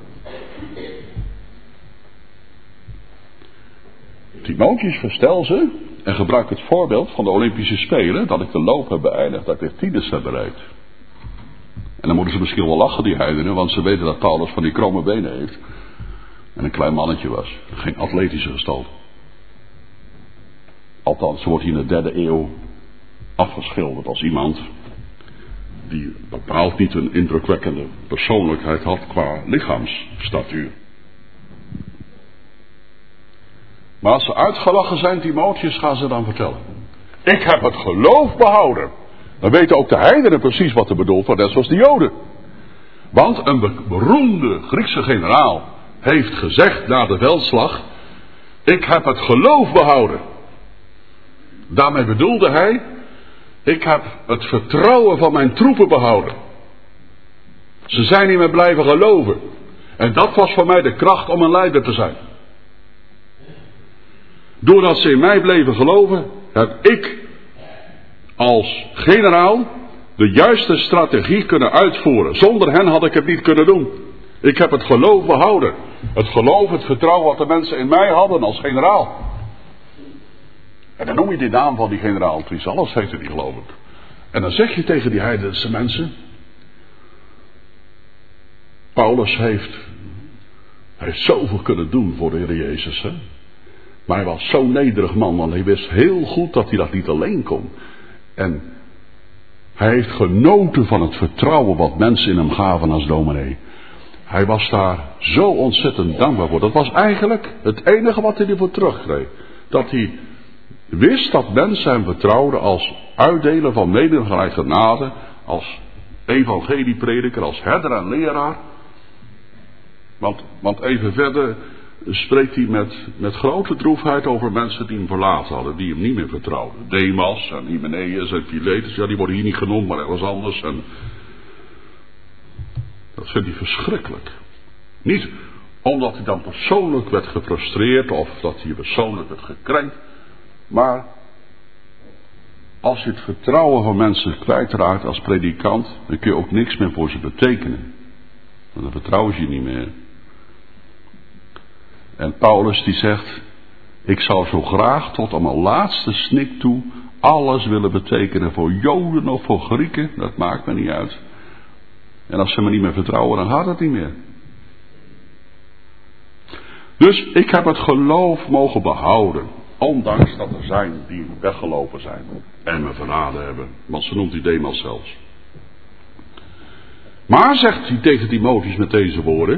Timotheus, verstel ze en gebruik het voorbeeld van de Olympische Spelen, dat ik de loop heb beëindigd, dat ik de tieners heb bereikt. En dan moeten ze misschien wel lachen, die heidenen, want ze weten dat Paulus van die kromme benen heeft. En een klein mannetje was. Geen atletische gestalte. Althans, ze wordt hier in de 3e eeuw afgeschilderd als iemand die bepaald niet een indrukwekkende persoonlijkheid had qua lichaamsstatuur. Maar als ze uitgelachen zijn, Timotheus, gaan ze dan vertellen. Ik heb het geloof behouden. Dan weten ook de heidenen precies wat er bedoeld wordt, net zoals de Joden. Want een beroemde Griekse generaal heeft gezegd na de veldslag, ik heb het geloof behouden. Daarmee bedoelde hij, ik heb het vertrouwen van mijn troepen behouden. Ze zijn niet meer blijven geloven. En dat was voor mij de kracht om een leider te zijn. Doordat ze in mij bleven geloven, heb ik als generaal de juiste strategie kunnen uitvoeren. Zonder hen had ik het niet kunnen doen. Ik heb het geloof behouden. Het geloof, het vertrouwen wat de mensen in mij hadden als generaal. En dan noem je die naam van die generaal Chrysalis, heette die geloof ik. En dan zeg je tegen die heidense mensen. Paulus heeft zoveel kunnen doen voor de Heer Jezus. Hè? Maar hij was zo'n nederig man, want hij wist heel goed dat hij dat niet alleen kon. En hij heeft genoten van het vertrouwen wat mensen in hem gaven als dominee. Hij was daar zo ontzettend dankbaar voor. Dat was eigenlijk het enige wat hij ervoor terugkreeg. Dat hij wist dat mensen hem vertrouwden als uitdeler van nederigheid genade, als evangelieprediker, als herder en leraar. Want even verder spreekt hij met grote droefheid over mensen die hem verlaten hadden, die hem niet meer vertrouwden. Demas en Hymenaeus en Philetus, ja, die worden hier niet genoemd, maar ergens anders. En dat vindt hij verschrikkelijk. Niet omdat hij dan persoonlijk werd gefrustreerd of dat hij persoonlijk werd gekrenkt, maar als je het vertrouwen van mensen kwijtraakt als predikant, dan kun je ook niks meer voor ze betekenen. Want dan vertrouwen ze je niet meer. En Paulus die zegt, ik zou zo graag tot aan mijn laatste snik toe alles willen betekenen voor Joden of voor Grieken, dat maakt me niet uit. En als ze me niet meer vertrouwen, dan gaat het niet meer. Dus ik heb het geloof mogen behouden, ondanks dat er zijn die weggelopen zijn en me verraden hebben, want ze noemt die Demas zelfs. Maar, zegt hij tegen Timotheus met deze woorden,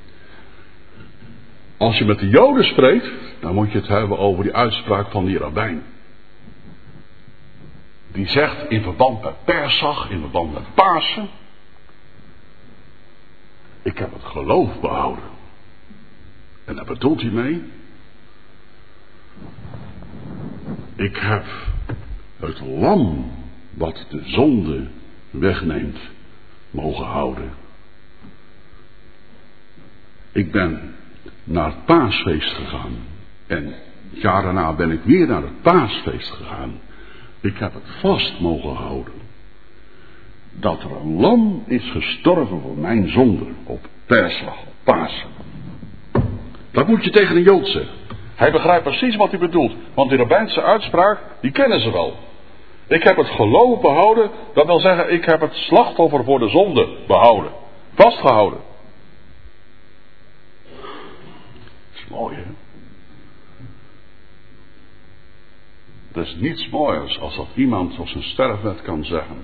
als je met de Joden spreekt, dan moet je het hebben over die uitspraak van die rabbijn. Die zegt in verband met Persach, in verband met Pasen, ik heb het geloof behouden. En daar bedoelt hij mee, ik heb het lam wat de zonde wegneemt mogen houden. Ik ben naar het paasfeest gegaan. En het jaar daarna ben ik weer naar het paasfeest gegaan. Ik heb het vast mogen houden. Dat er een lam is gestorven voor mijn zonde. Op Persach, op Pasen. Dat moet je tegen een Jood zeggen. Hij begrijpt precies wat hij bedoelt. Want die rabbijnse uitspraak, die kennen ze wel. Ik heb het geloof behouden. Dat wil zeggen, ik heb het slachtoffer voor de zonde behouden. Vastgehouden. Dat is mooi, hè? Er is niets mooiers als dat iemand op zijn sterfbed kan zeggen.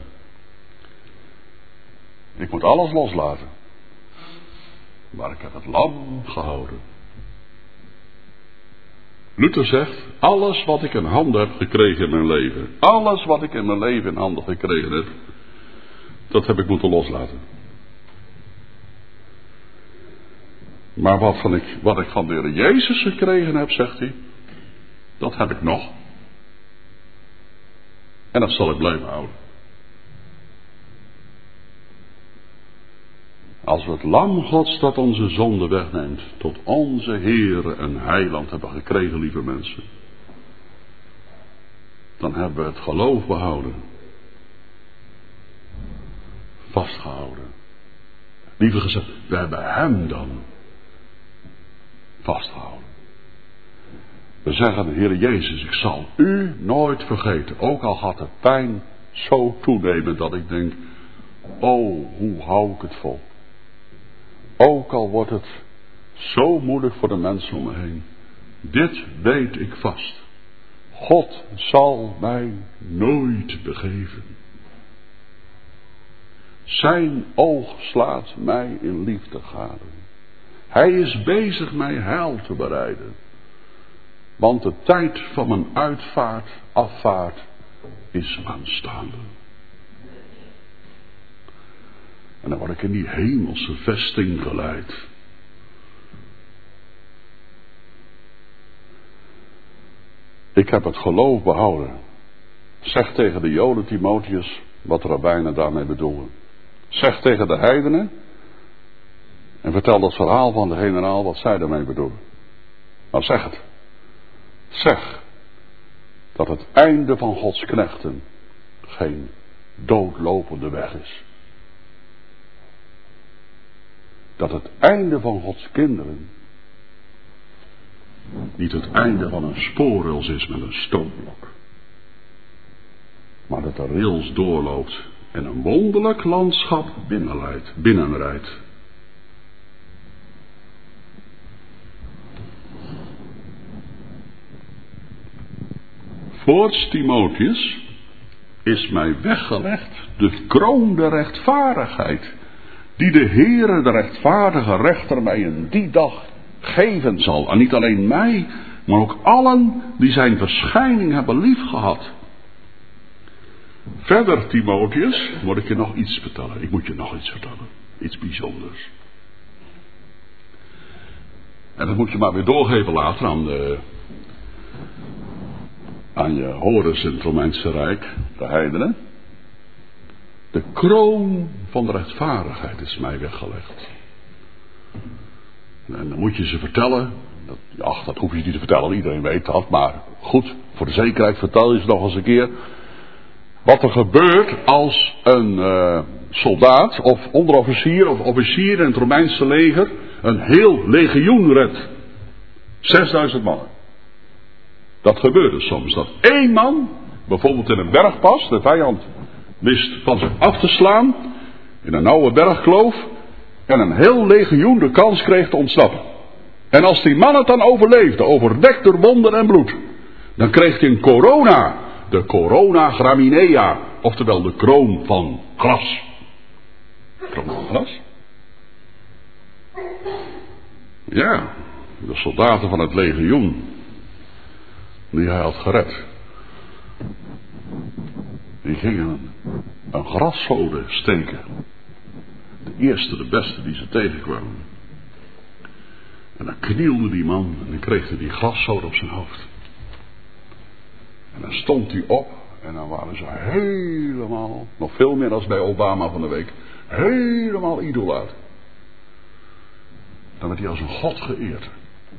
Ik moet alles loslaten. Maar ik heb het lam gehouden. Luther zegt, alles wat ik in handen heb gekregen in mijn leven. Alles wat ik in mijn leven in handen gekregen heb. Dat heb ik moeten loslaten. Maar wat ik van de Heer Jezus gekregen heb, zegt hij. Dat heb ik nog. En dat zal ik blijven houden. Als we het lam Gods dat onze zonde wegneemt, tot onze Heer en Heiland hebben gekregen, lieve mensen. Dan hebben we het geloof behouden. Vastgehouden. Liever gezegd, we hebben hem dan vastgehouden. We zeggen, Heer Jezus, ik zal u nooit vergeten. Ook al gaat de pijn zo toenemen dat ik denk, oh, hoe hou ik het vol. Ook al wordt het zo moeilijk voor de mensen om me heen. Dit weet ik vast. God zal mij nooit begeven. Zijn oog slaat mij in liefde gade. Hij is bezig mij heil te bereiden. Want de tijd van mijn afvaart is aanstaande. En dan word ik in die hemelse vesting geleid. Ik heb het geloof behouden. Zeg tegen de Joden, Timotheus, wat de rabbijnen daarmee bedoelen. Zeg tegen de heidenen en vertel dat verhaal van de generaal wat zij daarmee bedoelen. Maar zeg het. Zeg dat het einde van Gods knechten geen doodlopende weg is. dat het einde van Gods kinderen niet het einde van een spoorrails is met een stoomblok, maar dat de rails doorloopt en een wonderlijk landschap binnenrijdt. Voorts Timotheus is mij weggelegd de kroon der rechtvaardigheid, die de Heere, de rechtvaardige rechter, mij in die dag geven zal. En niet alleen mij, maar ook allen die zijn verschijning hebben liefgehad. Verder, Timotheus, moet ik je nog iets vertellen. Ik moet je nog iets vertellen. Iets bijzonders. En dat moet je maar weer doorgeven later aan je horens in het Romeinse Rijk, de heidenen. De kroon van de rechtvaardigheid is mij weggelegd. En dan moet je ze vertellen. Dat hoef je niet te vertellen, iedereen weet dat. Maar goed, voor de zekerheid vertel je ze nog eens een keer. Wat er gebeurt als een soldaat of onderofficier of officier in het Romeinse leger een heel legioen redt. 6000 mannen. Dat gebeurde soms. Dat één man, bijvoorbeeld in een bergpas, de vijand wist van zich af te slaan, in een nauwe bergkloof, en een heel legioen de kans kreeg te ontsnappen. En als die man het dan overleefde, overdekt door wonden en bloed, dan kreeg hij een corona, de corona graminea, oftewel de kroon van gras. Kroon van gras? Ja, de soldaten van het legioen, die hij had gered, die gingen een graszode steken. De eerste, de beste die ze tegenkwamen. En dan knielde die man en dan kreeg hij die graszode op zijn hoofd. En dan stond hij op en dan waren ze helemaal, nog veel meer dan bij Obama van de week, helemaal idolaat. Dan werd hij als een god geëerd.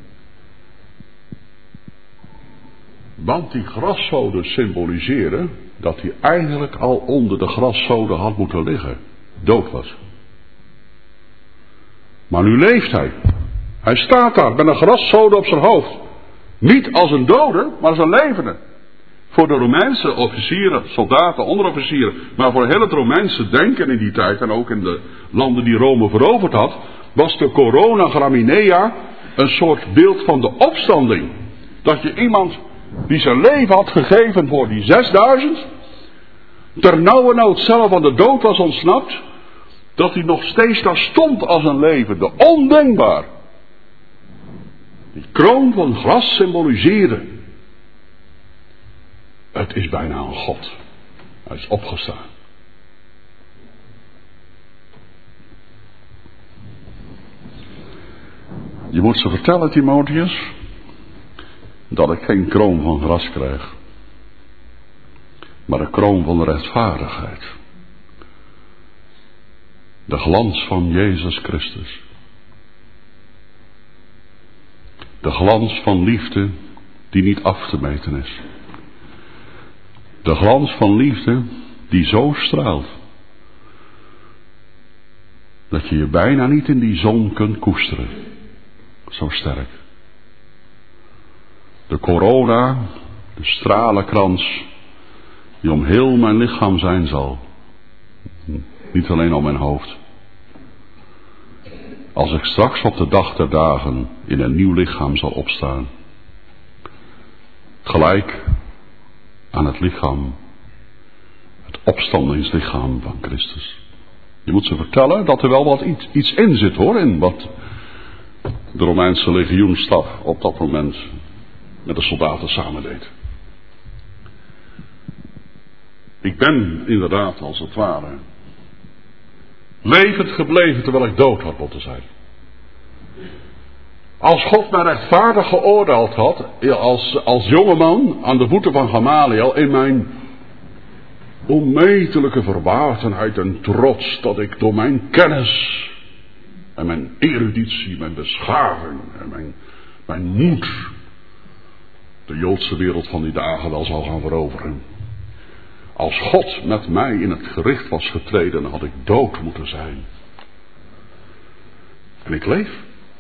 Want die graszode symboliseren dat hij eigenlijk al onder de graszode had moeten liggen. Dood was. Maar nu leeft hij. Hij staat daar met een graszode op zijn hoofd. Niet als een dode, maar als een levende. Voor de Romeinse officieren, soldaten, onderofficieren, maar voor heel het Romeinse denken in die tijd en ook in de landen die Rome veroverd had, was de corona graminea een soort beeld van de opstanding. Dat je iemand die zijn leven had gegeven voor die 6000, ternauwernood zelf aan de dood was ontsnapt, dat hij nog steeds daar stond als een levende, ondenkbaar. Die kroon van gras symboliseerde. Het is bijna een god. Hij is opgestaan. Je moet ze vertellen, Timotheus, dat ik geen kroon van gras krijg, maar een kroon van de rechtvaardigheid. De glans van Jezus Christus. De glans van liefde die niet af te meten is. De glans van liefde die zo straalt dat je je bijna niet in die zon kunt koesteren. Zo sterk. De corona, de stralenkrans die om heel mijn lichaam zijn zal. Niet alleen om mijn hoofd. Als ik straks op de dag der dagen in een nieuw lichaam zal opstaan. Gelijk aan het lichaam. Het opstandingslichaam van Christus. Je moet ze vertellen dat er wel wat iets in zit hoor. In wat de Romeinse legioenstaf op dat moment met de soldaten samen deed. Ik ben inderdaad als het ware levend gebleven terwijl ik dood had moeten zijn. Als God mij rechtvaardig geoordeeld had, als jongeman aan de voeten van Gamaliel, in mijn onmetelijke verwaardenheid en trots, dat ik door mijn kennis en mijn eruditie, mijn beschaving en mijn moed de Joodse wereld van die dagen wel zou gaan veroveren. Als God met mij in het gericht was getreden, had ik dood moeten zijn. En ik leef.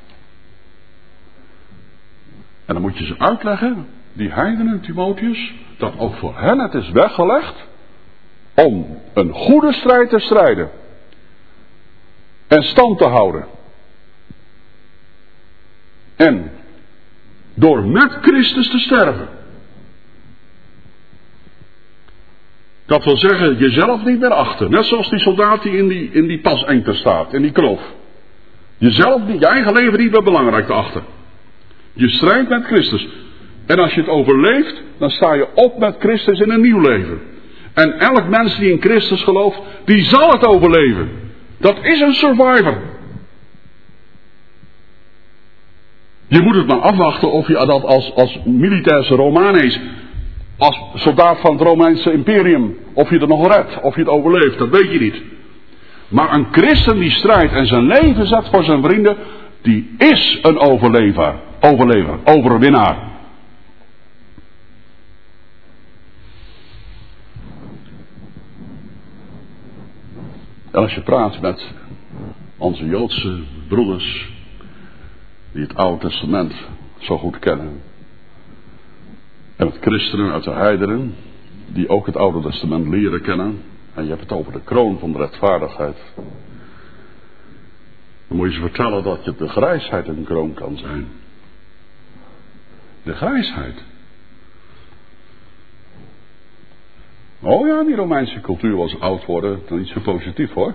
En dan moet je ze uitleggen, die heidenen, Timotheus, dat ook voor hen het is weggelegd om een goede strijd te strijden. En stand te houden. En door met Christus te sterven. Dat wil zeggen, jezelf niet meer achter. Net zoals die soldaat die in die pasengte staat, in die kloof. Jezelf niet, je eigen leven niet meer belangrijk te achter. Je strijdt met Christus. En als je het overleeft, dan sta je op met Christus in een nieuw leven. En elk mens die in Christus gelooft, die zal het overleven. Dat is een survivor. Je moet het maar afwachten of je dat als militaire Romanes, als soldaat van het Romeinse imperium, of je het nog redt, of je het overleeft, dat weet je niet. Maar een christen die strijdt en zijn leven zet voor zijn vrienden, die is een overwinnaar. En als je praat met onze Joodse broeders, die het Oude Testament zo goed kennen, en met christenen uit de heidenen, die ook het Oude Testament leren kennen, en je hebt het over de kroon van de rechtvaardigheid, dan moet je ze vertellen dat de grijsheid een kroon kan zijn. De grijsheid. Oh ja, die Romeinse cultuur was oud worden niet zo positief hoor.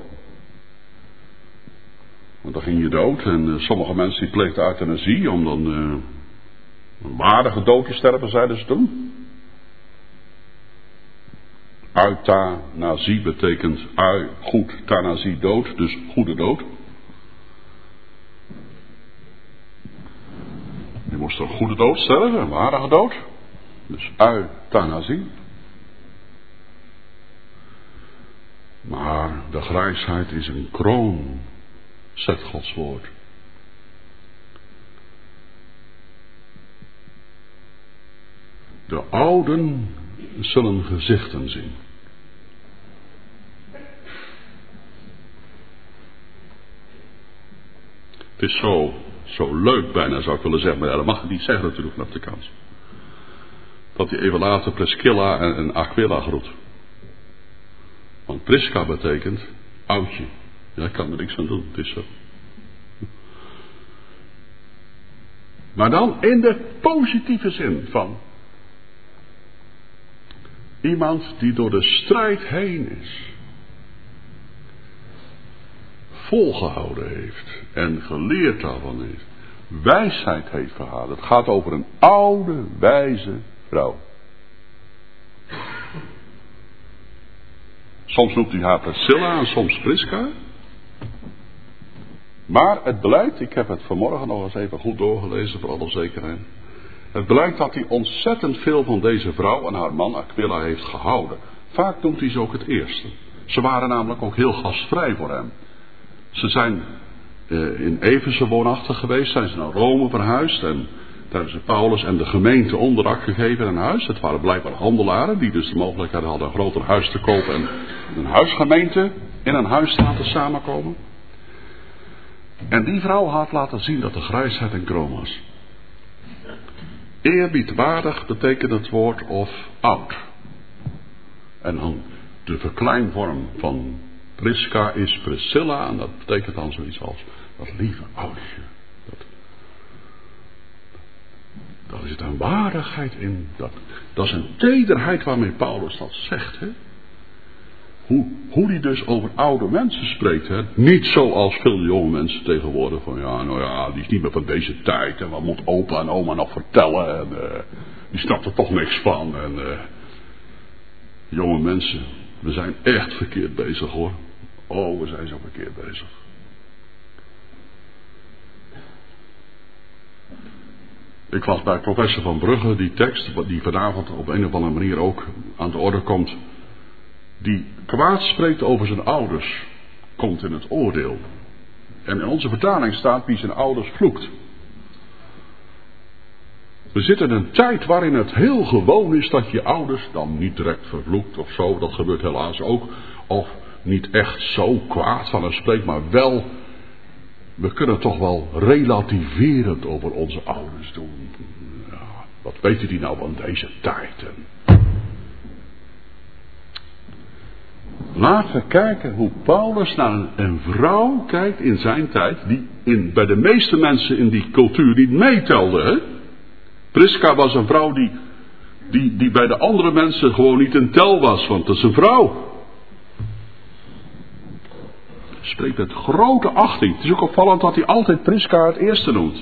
Want dan ging je dood en sommige mensen die pleegden euthanasie om dan een waardige dood te sterven, zeiden ze toen. Euthanasie betekent goed, thanasie dood, dus goede dood. Je moest een goede dood sterven, een waardige dood. Dus euthanasie. Maar de grijsheid is een kroon, zegt Gods woord. De ouden zullen gezichten zien. Het is zo leuk bijna, zou ik willen zeggen, maar ja, dat mag ik niet zeggen natuurlijk vanaf de kans. Dat hij even later Priscilla en Aquila groet. Want Prisca betekent oudje. Ja, ik kan er niks aan doen, het is zo. Maar dan in de positieve zin van iemand die door de strijd heen is. Volgehouden heeft en geleerd daarvan heeft. Wijsheid heeft gehad. Het gaat over een oude, wijze vrouw. Soms noemt hij haar Priscilla en soms Prisca. Maar het blijkt, ik heb het vanmorgen nog eens even goed doorgelezen voor alle zekerheid. Het blijkt dat hij ontzettend veel van deze vrouw en haar man Aquila heeft gehouden. Vaak noemt hij ze ook het eerste. Ze waren namelijk ook heel gastvrij voor hem. Ze zijn in Efeze woonachtig geweest, zijn ze naar Rome verhuisd en daar hebben ze Paulus en de gemeente onderdak gegeven in een huis. Het waren blijkbaar handelaren die dus de mogelijkheid hadden een groter huis te kopen en een huisgemeente in een huis te laten samenkomen. En die vrouw had laten zien dat de grijsheid een kroon was. Eerbiedwaardig betekent het woord of oud. En dan de verkleinvorm van Prisca is Priscilla en dat betekent dan zoiets als dat lieve oudje. Daar zit een waardigheid in. Dat is een tederheid waarmee Paulus dat zegt. Hè? Hoe die dus over oude mensen spreekt. Hè? Niet zoals veel jonge mensen tegenwoordig. Van ja, nou ja, die is niet meer van deze tijd. En wat moet opa en oma nog vertellen. En die snapt er toch niks van. En jonge mensen, we zijn echt verkeerd bezig hoor. Oh, we zijn zo verkeerd bezig. Ik las bij professor Van Brugge die tekst, die vanavond op een of andere manier ook aan de orde komt. Die kwaad spreekt over zijn ouders, komt in het oordeel. En in onze vertaling staat wie zijn ouders vloekt. We zitten in een tijd waarin het heel gewoon is dat je ouders dan niet direct vervloekt of zo. Dat gebeurt helaas ook. Of niet echt zo kwaad van hen spreekt, maar wel we kunnen toch wel relativerend over onze ouders doen. Ja, wat weten die nou van deze tijd? Laten we kijken hoe Paulus naar een vrouw kijkt in zijn tijd, die bij de meeste mensen in die cultuur niet meetelde. Hè? Prisca was een vrouw die bij de andere mensen gewoon niet in tel was, want dat is een vrouw. Spreekt met grote achting. Het is ook opvallend dat hij altijd Prisca het eerste noemt.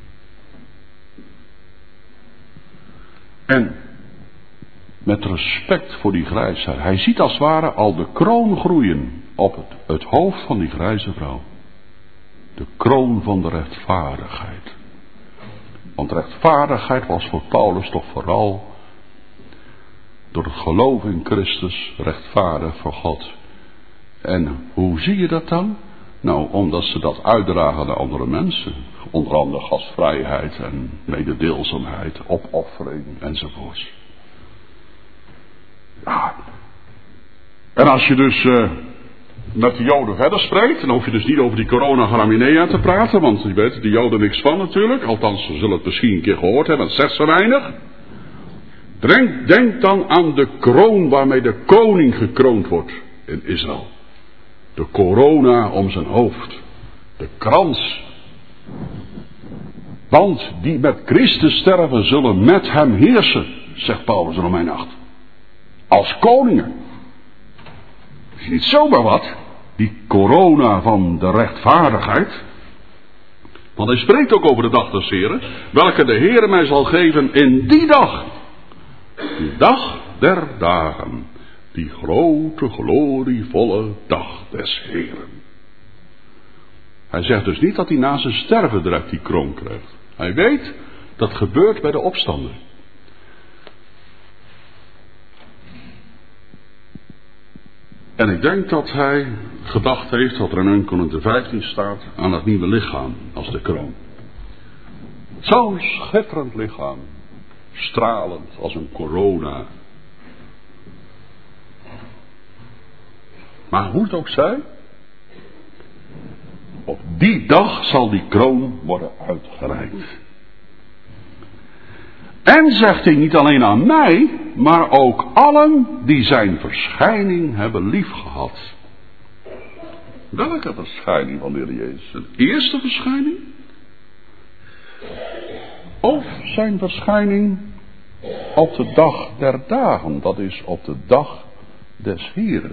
En met respect voor die grijsheid. Hij ziet als het ware al de kroon groeien op het hoofd van die grijze vrouw. De kroon van de rechtvaardigheid. Want rechtvaardigheid was voor Paulus toch vooral door het geloof in Christus rechtvaardig voor God. En hoe zie je dat dan? Nou, omdat ze dat uitdragen naar andere mensen. Onder andere gastvrijheid en mededeelzaamheid, opoffering enzovoorts. Ja. En als je dus met de Joden verder spreekt, dan hoef je dus niet over die corona graminea te praten, want je weet de Joden niks van natuurlijk. Althans, ze zullen het misschien een keer gehoord hebben, het zegt zo weinig. Denk dan aan de kroon waarmee de koning gekroond wordt in Israël. De corona om zijn hoofd. De krans. Want die met Christus sterven zullen met hem heersen, zegt Paulus in Romeinen 8. Als koningen. Dat is niet zomaar wat. Die corona van de rechtvaardigheid. Want hij spreekt ook over de dag des Heren. Welke de Heere mij zal geven in die dag. Die dag der dagen. Die grote, glorievolle dag des Heren. Hij zegt dus niet dat hij na zijn sterven direct die kroon krijgt. Hij weet dat gebeurt bij de opstanding. En ik denk dat hij gedacht heeft, wat er in 1 Korinthe 15 staat, aan het nieuwe lichaam als de kroon. Zo'n schitterend lichaam, stralend als een corona. Maar hoe het ook zij, op die dag zal die kroon worden uitgereikt. En zegt hij niet alleen aan mij, maar ook allen die zijn verschijning hebben liefgehad. Welke verschijning van de Heer Jezus? Een eerste verschijning? Of zijn verschijning op de dag der dagen, dat is op de dag des Heren.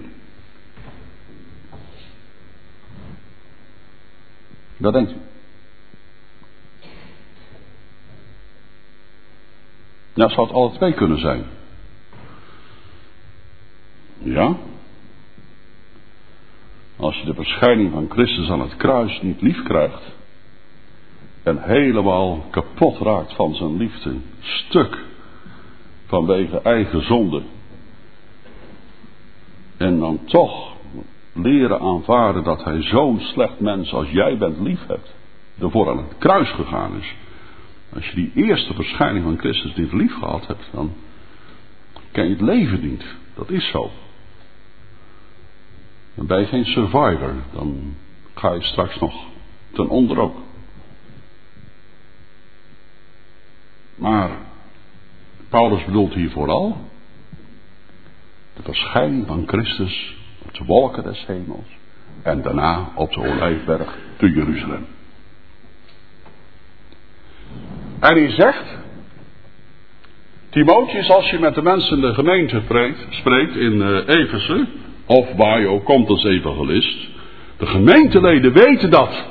Dat denkt u? Nou, zou het alle twee kunnen zijn. Ja? Als je de verschijning van Christus aan het kruis niet lief krijgt en helemaal kapot raakt van zijn liefde, stuk vanwege eigen zonde, en dan toch leren aanvaarden dat hij zo'n slecht mens als jij bent lief hebt, ervoor aan het kruis gegaan is. Als je die eerste verschijning van Christus niet lief gehad hebt, dan ken je het leven niet. Dat is zo. Dan ben je geen survivor. Dan ga je straks nog ten onder ook. Maar Paulus bedoelt hier vooral de verschijning van Christus op de wolken des hemels en daarna op de Olijfberg te Jeruzalem. En hij zegt, Timotheus, als je met de mensen in de gemeente spreekt in Efeze, of waar je ook komt als evangelist, de gemeenteleden weten dat.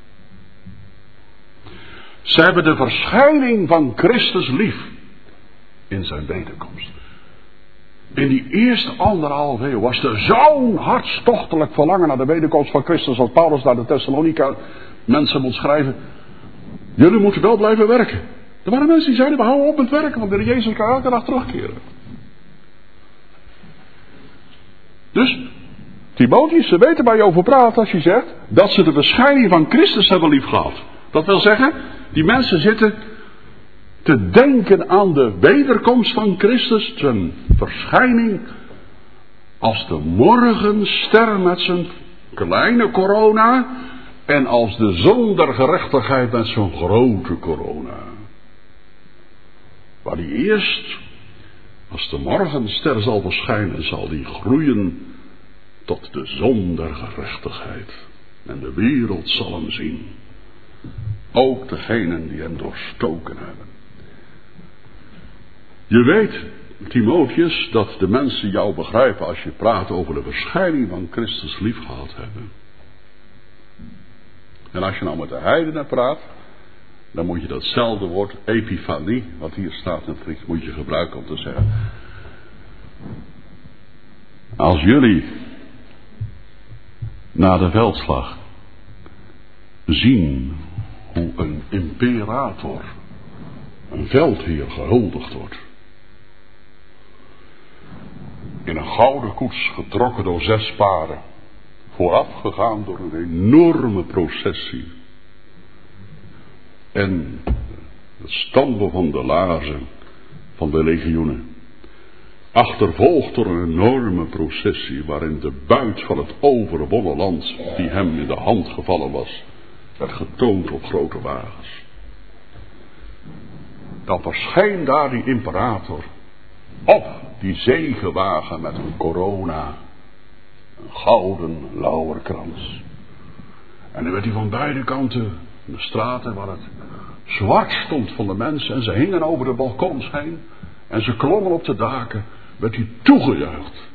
Ze hebben de verschijning van Christus lief in zijn wederkomst. In die eerste 1,5 eeuw was er zo'n hartstochtelijk verlangen naar de wederkomst van Christus, als Paulus naar de Thessalonica mensen moet schrijven. Jullie moeten wel blijven werken. Er waren mensen die zeiden, we houden op met werken, want de Heer Jezus kan elke dag terugkeren. Dus, Timotheus, ze weten waar je over praat als je zegt dat ze de verschijning van Christus hebben lief gehad. Dat wil zeggen, die mensen zitten te denken aan de wederkomst van Christus, zijn verschijning, als de morgenster met zijn kleine corona En als de zon der gerechtigheid met zo'n grote corona. Waar die eerst, als de morgenster zal verschijnen, zal die groeien tot de zon der gerechtigheid. En de wereld zal hem zien. Ook degenen die hem doorstoken hebben. Je weet, Timotheus, dat de mensen jou begrijpen als je praat over de verschijning van Christus liefgehad hebben. En als je nou met de heidenen praat, dan moet je datzelfde woord, epifanie, wat hier staat in het Grieks, moet je gebruiken om te zeggen. Als jullie na de veldslag zien hoe een imperator, een veldheer gehuldigd wordt. In een gouden koets getrokken door 6 paarden. Voorafgegaan door een enorme processie. En het stampen van de laarzen van de legioenen. Achtervolgd door een enorme processie waarin de buit van het overwonnen land die hem in de hand gevallen was, werd getoond op grote wagens. Dan verscheen daar die imperator op die zegenwagen met een corona, een gouden lauwerkrans. En dan werd hij van beide kanten in de straten waar het zwart stond van de mensen en ze hingen over de balkons heen en ze klommen op de daken, werd hij toegejuicht.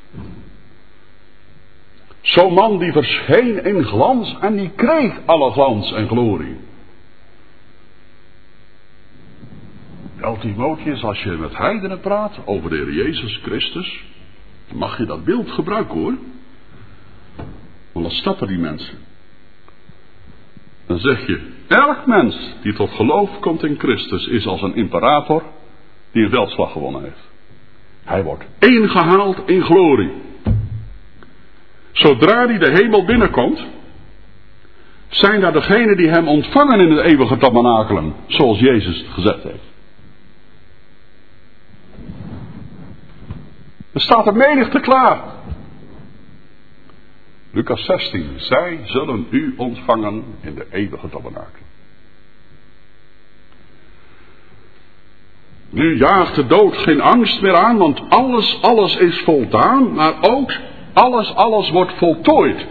Zo'n man die verscheen in glans en die kreeg alle glans en glorie. Wel, Timotheus, als je met heidenen praat over de Heer Jezus Christus, mag je dat beeld gebruiken hoor. Want dan stappen die mensen. Dan zeg je, elk mens die tot geloof komt in Christus is als een imperator die een veldslag gewonnen heeft. Hij wordt ingehaald in glorie. Zodra hij de hemel binnenkomt, zijn daar degenen die hem ontvangen in het eeuwige tabernakelen, zoals Jezus het gezegd heeft. Er staat een menigte klaar. Lucas 16. Zij zullen u ontvangen in de eeuwige tabernakelen. Nu jaagt de dood geen angst meer aan, want alles is voldaan, maar ook alles wordt voltooid.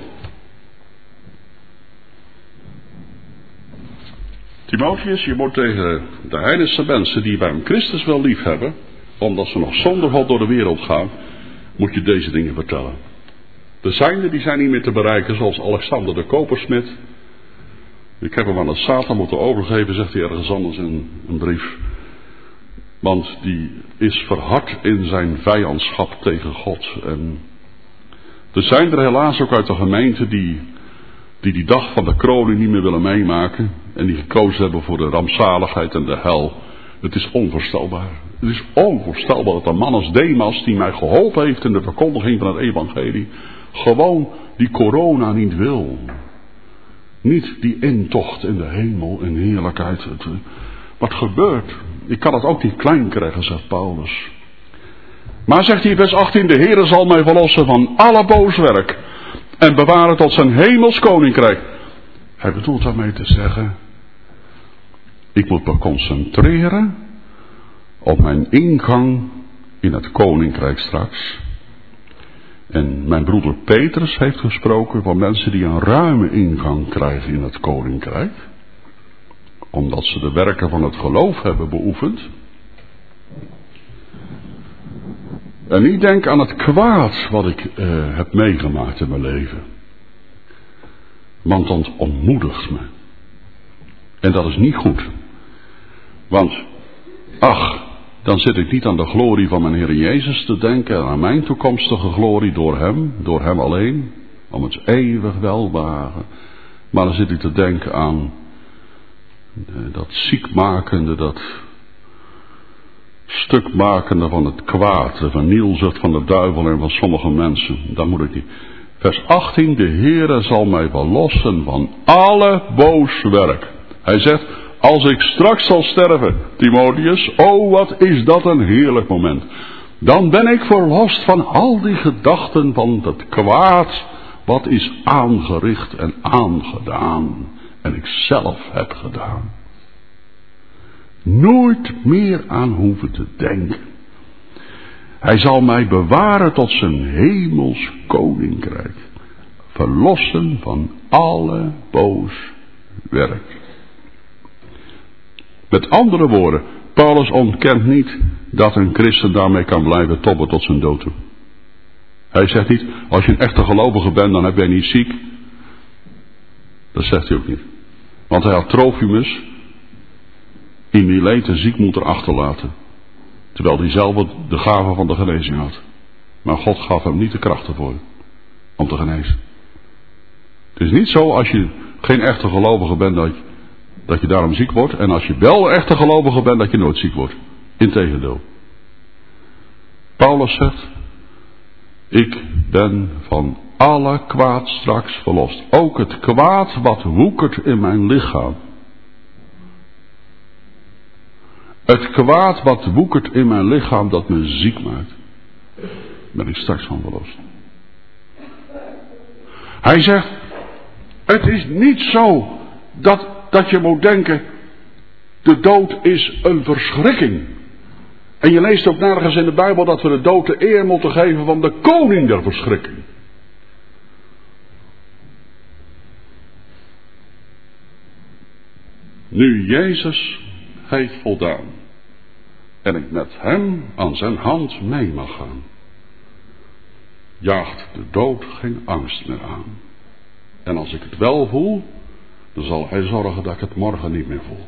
Timotheus, je moet tegen de heidense mensen die bij hem Christus wel lief hebben, omdat ze nog zondervol door de wereld gaan, moet je deze dingen vertellen. De zijnden die zijn niet meer te bereiken, zoals Alexander de Kopersmid. Ik heb hem aan de Satan moeten overgeven, zegt hij ergens anders in een brief. Want die is verhard in zijn vijandschap tegen God. En er zijn er helaas ook uit de gemeente die dag van de kroning niet meer willen meemaken. En die gekozen hebben voor de rampzaligheid en de hel. Het is onvoorstelbaar. Het is onvoorstelbaar dat een man als Demas, die mij geholpen heeft in de verkondiging van het evangelie, gewoon die corona niet wil. Niet die intocht in de hemel in heerlijkheid. Wat gebeurt? Ik kan het ook niet klein krijgen, zegt Paulus. Maar zegt hij vers 18, de Heere zal mij verlossen van alle boos werk en bewaren tot zijn hemels koninkrijk. Hij bedoelt daarmee te zeggen, ik moet me concentreren op mijn ingang in het koninkrijk straks. En mijn broeder Petrus heeft gesproken van mensen die een ruime ingang krijgen in het koninkrijk. Omdat ze de werken van het geloof hebben beoefend. En niet denk aan het kwaad wat ik heb meegemaakt in mijn leven. Want dat ontmoedigt me. En dat is niet goed. Want, dan zit ik niet aan de glorie van mijn Heer Jezus te denken en aan mijn toekomstige glorie door hem alleen, om het eeuwig welbehagen. Maar dan zit ik te denken aan dat ziekmakende, dat stukmakende van het kwaad, de vernielzucht van de duivel en van sommige mensen. Dat moet ik niet. Vers 18, de Heere zal mij verlossen van alle boos werk. Hij zegt, als ik straks zal sterven, Timotheus, wat is dat een heerlijk moment. Dan ben ik verlost van al die gedachten van het kwaad wat is aangericht en aangedaan en ik zelf heb gedaan. Nooit meer aan hoeven te denken. Hij zal mij bewaren tot zijn hemels koninkrijk. Verlossen van alle boos werk. Met andere woorden, Paulus ontkent niet dat een christen daarmee kan blijven tobben tot zijn dood toe. Hij zegt niet, als je een echte gelovige bent, dan heb jij niet ziek. Dat zegt hij ook niet. Want hij had Trofimus in Mileten ziek moeten achterlaten. Terwijl hij zelf de gave van de genezing had. Maar God gaf hem niet de kracht ervoor om te genezen. Het is niet zo als je geen echte gelovige bent dat je daarom ziek wordt. En als je wel een echte gelovige bent dat je nooit ziek wordt. Integendeel. Paulus zegt, ik ben van alle kwaad straks verlost. Ook het kwaad wat woekert in mijn lichaam. Het kwaad wat woekert in mijn lichaam dat me ziek maakt. Ben ik straks van verlost. Hij zegt, het is niet zo dat je moet denken, de dood is een verschrikking. En je leest ook nergens in de Bijbel dat we de dood de eer moeten geven van de koning der verschrikking. Nu Jezus heeft voldaan en ik met hem aan zijn hand mee mag gaan, jaagt de dood geen angst meer aan. En als ik het wel voel, dan zal hij zorgen dat ik het morgen niet meer voel.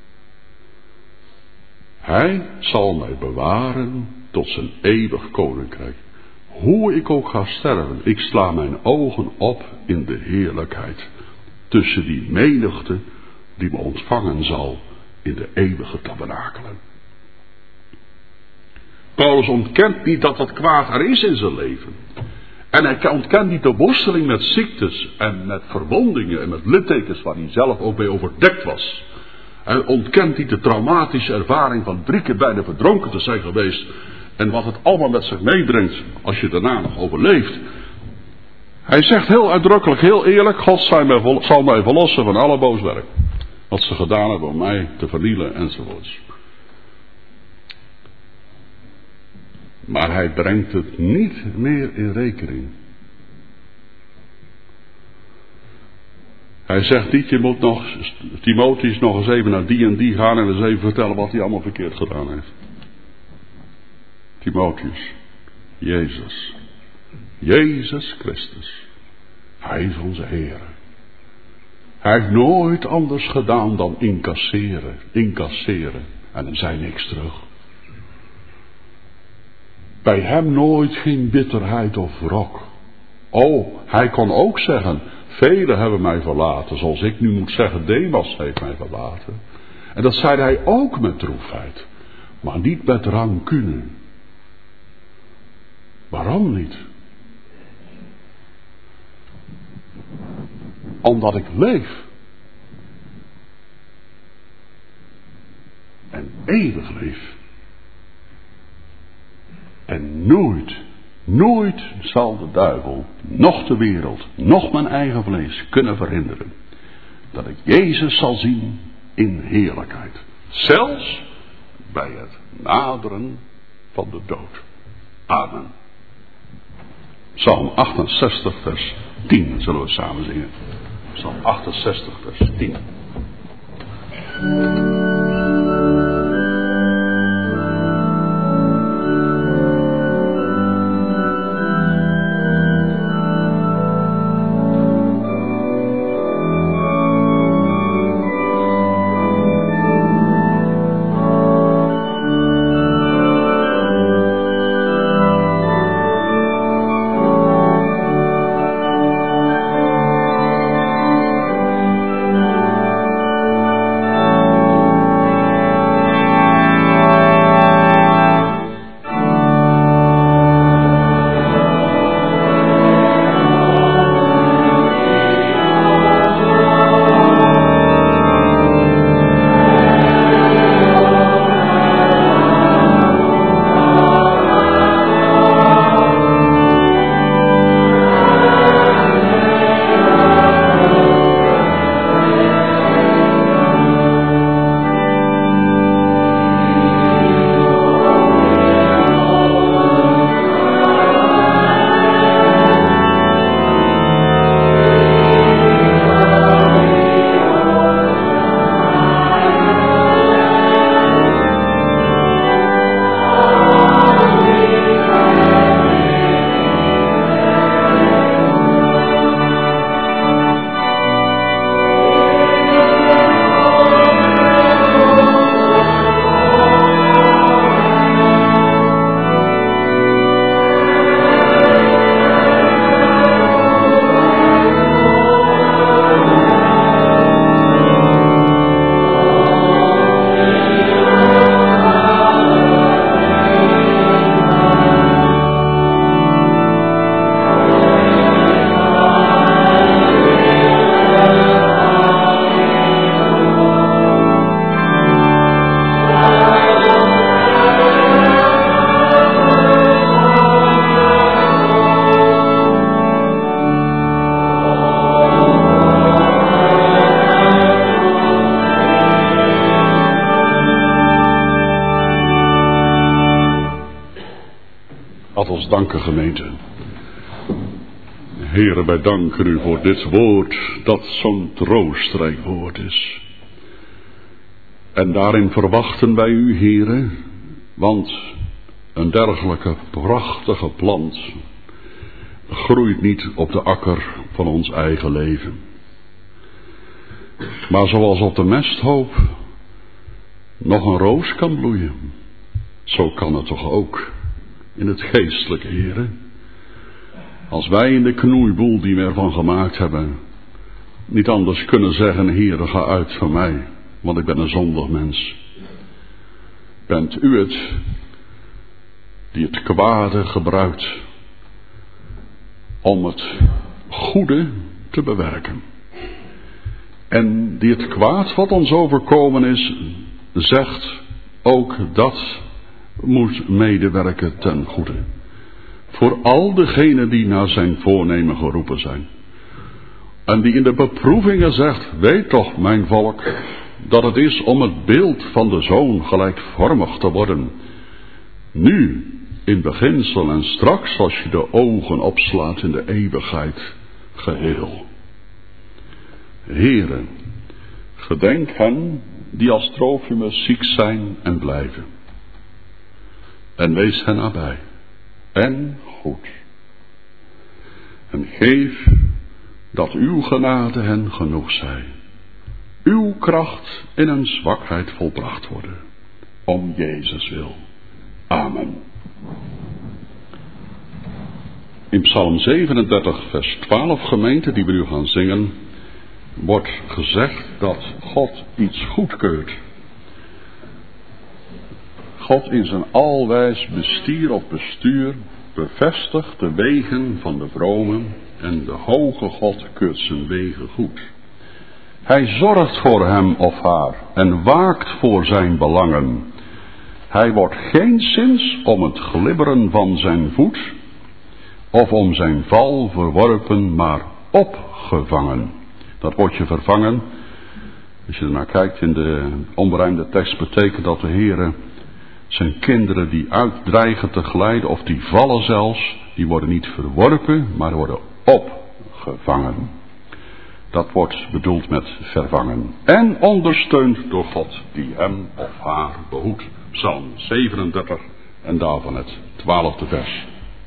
Hij zal mij bewaren tot zijn eeuwig koninkrijk. Hoe ik ook ga sterven, ik sla mijn ogen op in de heerlijkheid. Tussen die menigte die me ontvangen zal in de eeuwige tabernakelen. Paulus ontkent niet dat dat kwaad er is in zijn leven. En hij ontkent niet de worsteling met ziektes en met verwondingen en met littekens waar hij zelf ook bij overdekt was. Hij ontkent niet de traumatische ervaring van 3 keer bijna verdronken te zijn geweest. En wat het allemaal met zich meebrengt als je daarna nog overleeft. Hij zegt heel uitdrukkelijk, heel eerlijk, God zal mij verlossen van alle boos werk. Wat ze gedaan hebben om mij te vernielen enzovoorts. Maar hij brengt het niet meer in rekening. Hij zegt niet, je moet nog, Timotheus nog eens even naar die en die gaan en eens even vertellen wat hij allemaal verkeerd gedaan heeft. Timotheus, Jezus Christus, hij is onze Heer. Hij heeft nooit anders gedaan dan incasseren en er zei niks terug. Bij hem nooit geen bitterheid of wrok. Oh, hij kon ook zeggen, velen hebben mij verlaten, zoals ik nu moet zeggen, Demas heeft mij verlaten. En dat zei hij ook met droefheid, maar niet met rancune. Waarom niet? Omdat ik leef. En eeuwig leef. En nooit zal de duivel, noch de wereld, noch mijn eigen vlees kunnen verhinderen dat ik Jezus zal zien in heerlijkheid. Zelfs bij het naderen van de dood. Amen. Psalm 68 vers 10 zullen we samen zingen. Psalm 68 vers 10. danken, gemeente. Heere, wij danken u voor dit woord dat zo'n troostrijk woord is. En daarin verwachten wij u, Heere, want een dergelijke prachtige plant groeit niet op de akker van ons eigen leven. Maar zoals op de mesthoop nog een roos kan bloeien, zo kan het toch ook in het geestelijke, Heere. Als wij in de knoeiboel die we ervan gemaakt hebben niet anders kunnen zeggen, Heere, ga uit van mij, want ik ben een zondig mens. Bent u het die het kwade gebruikt om het goede te bewerken. En die het kwaad wat ons overkomen is, zegt ook dat moet medewerken ten goede. Voor al degenen die naar zijn voornemen geroepen zijn. En die in de beproevingen zegt, weet toch mijn volk, dat het is om het beeld van de Zoon gelijkvormig te worden. Nu, in beginsel en straks als je de ogen opslaat in de eeuwigheid geheel. Heere, gedenk hen die als Trofimus ziek zijn en blijven. En wees hen nabij. En goed. En geef dat uw genade hen genoeg zij. Uw kracht in een zwakheid volbracht worden. Om Jezus wil. Amen. In Psalm 37 vers 12 gemeente die we nu gaan zingen, wordt gezegd dat God iets goedkeurt. God in zijn alwijs bestier of bestuur bevestigt de wegen van de vromen en de hoge God keurt zijn wegen goed. Hij zorgt voor hem of haar en waakt voor zijn belangen. Hij wordt geenszins om het glibberen van zijn voet of om zijn val verworpen, maar opgevangen. Dat woordje vervangen, als je ernaar kijkt in de onberijmde tekst, betekent dat de Heere zijn kinderen die uitdreigen te glijden of die vallen zelfs, die worden niet verworpen, maar worden opgevangen. Dat wordt bedoeld met vervangen. En ondersteund door God die hem of haar behoedt. Psalm 37 en daarvan het 12e vers.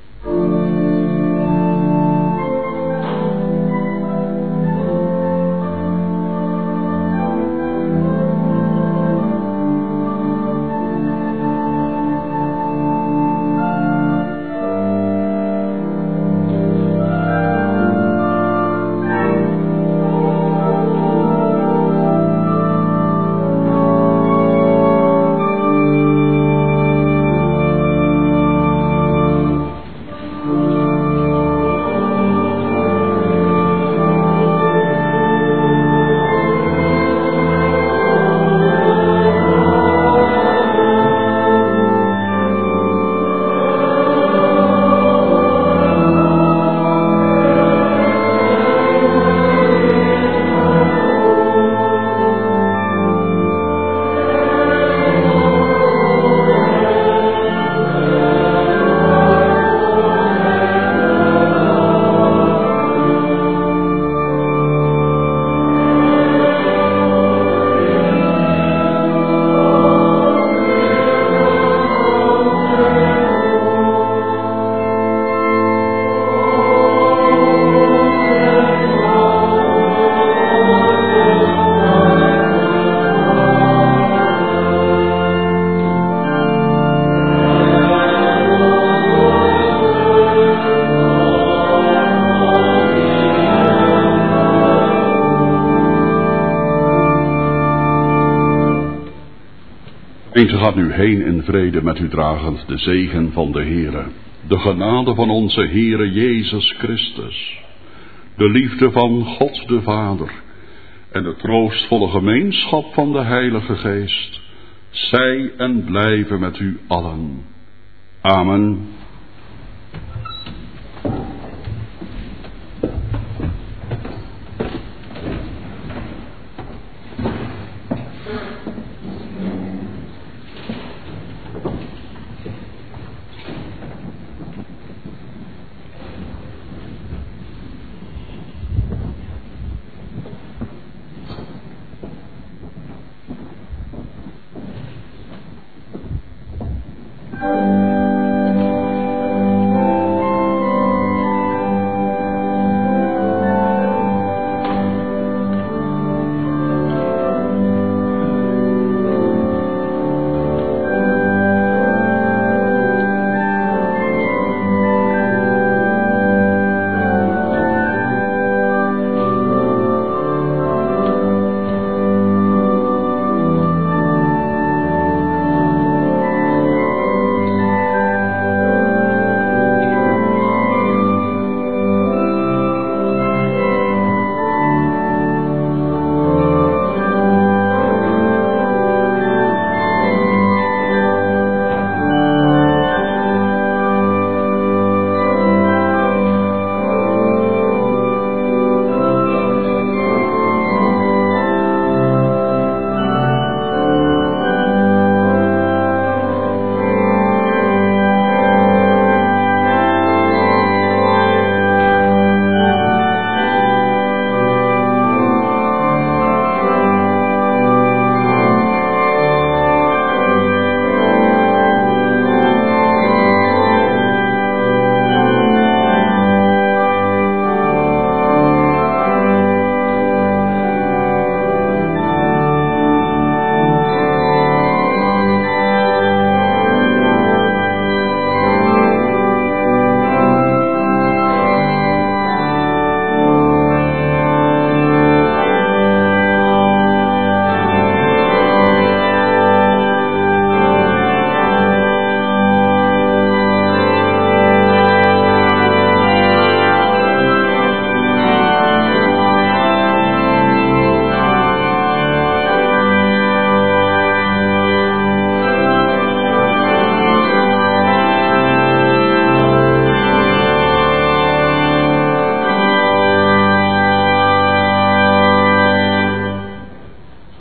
Gemeente, gaat nu heen in vrede met u dragend de zegen van de Heere. De genade van onze Heere Jezus Christus. De liefde van God de Vader. En de troostvolle gemeenschap van de Heilige Geest. Zij en blijven met u allen. Amen.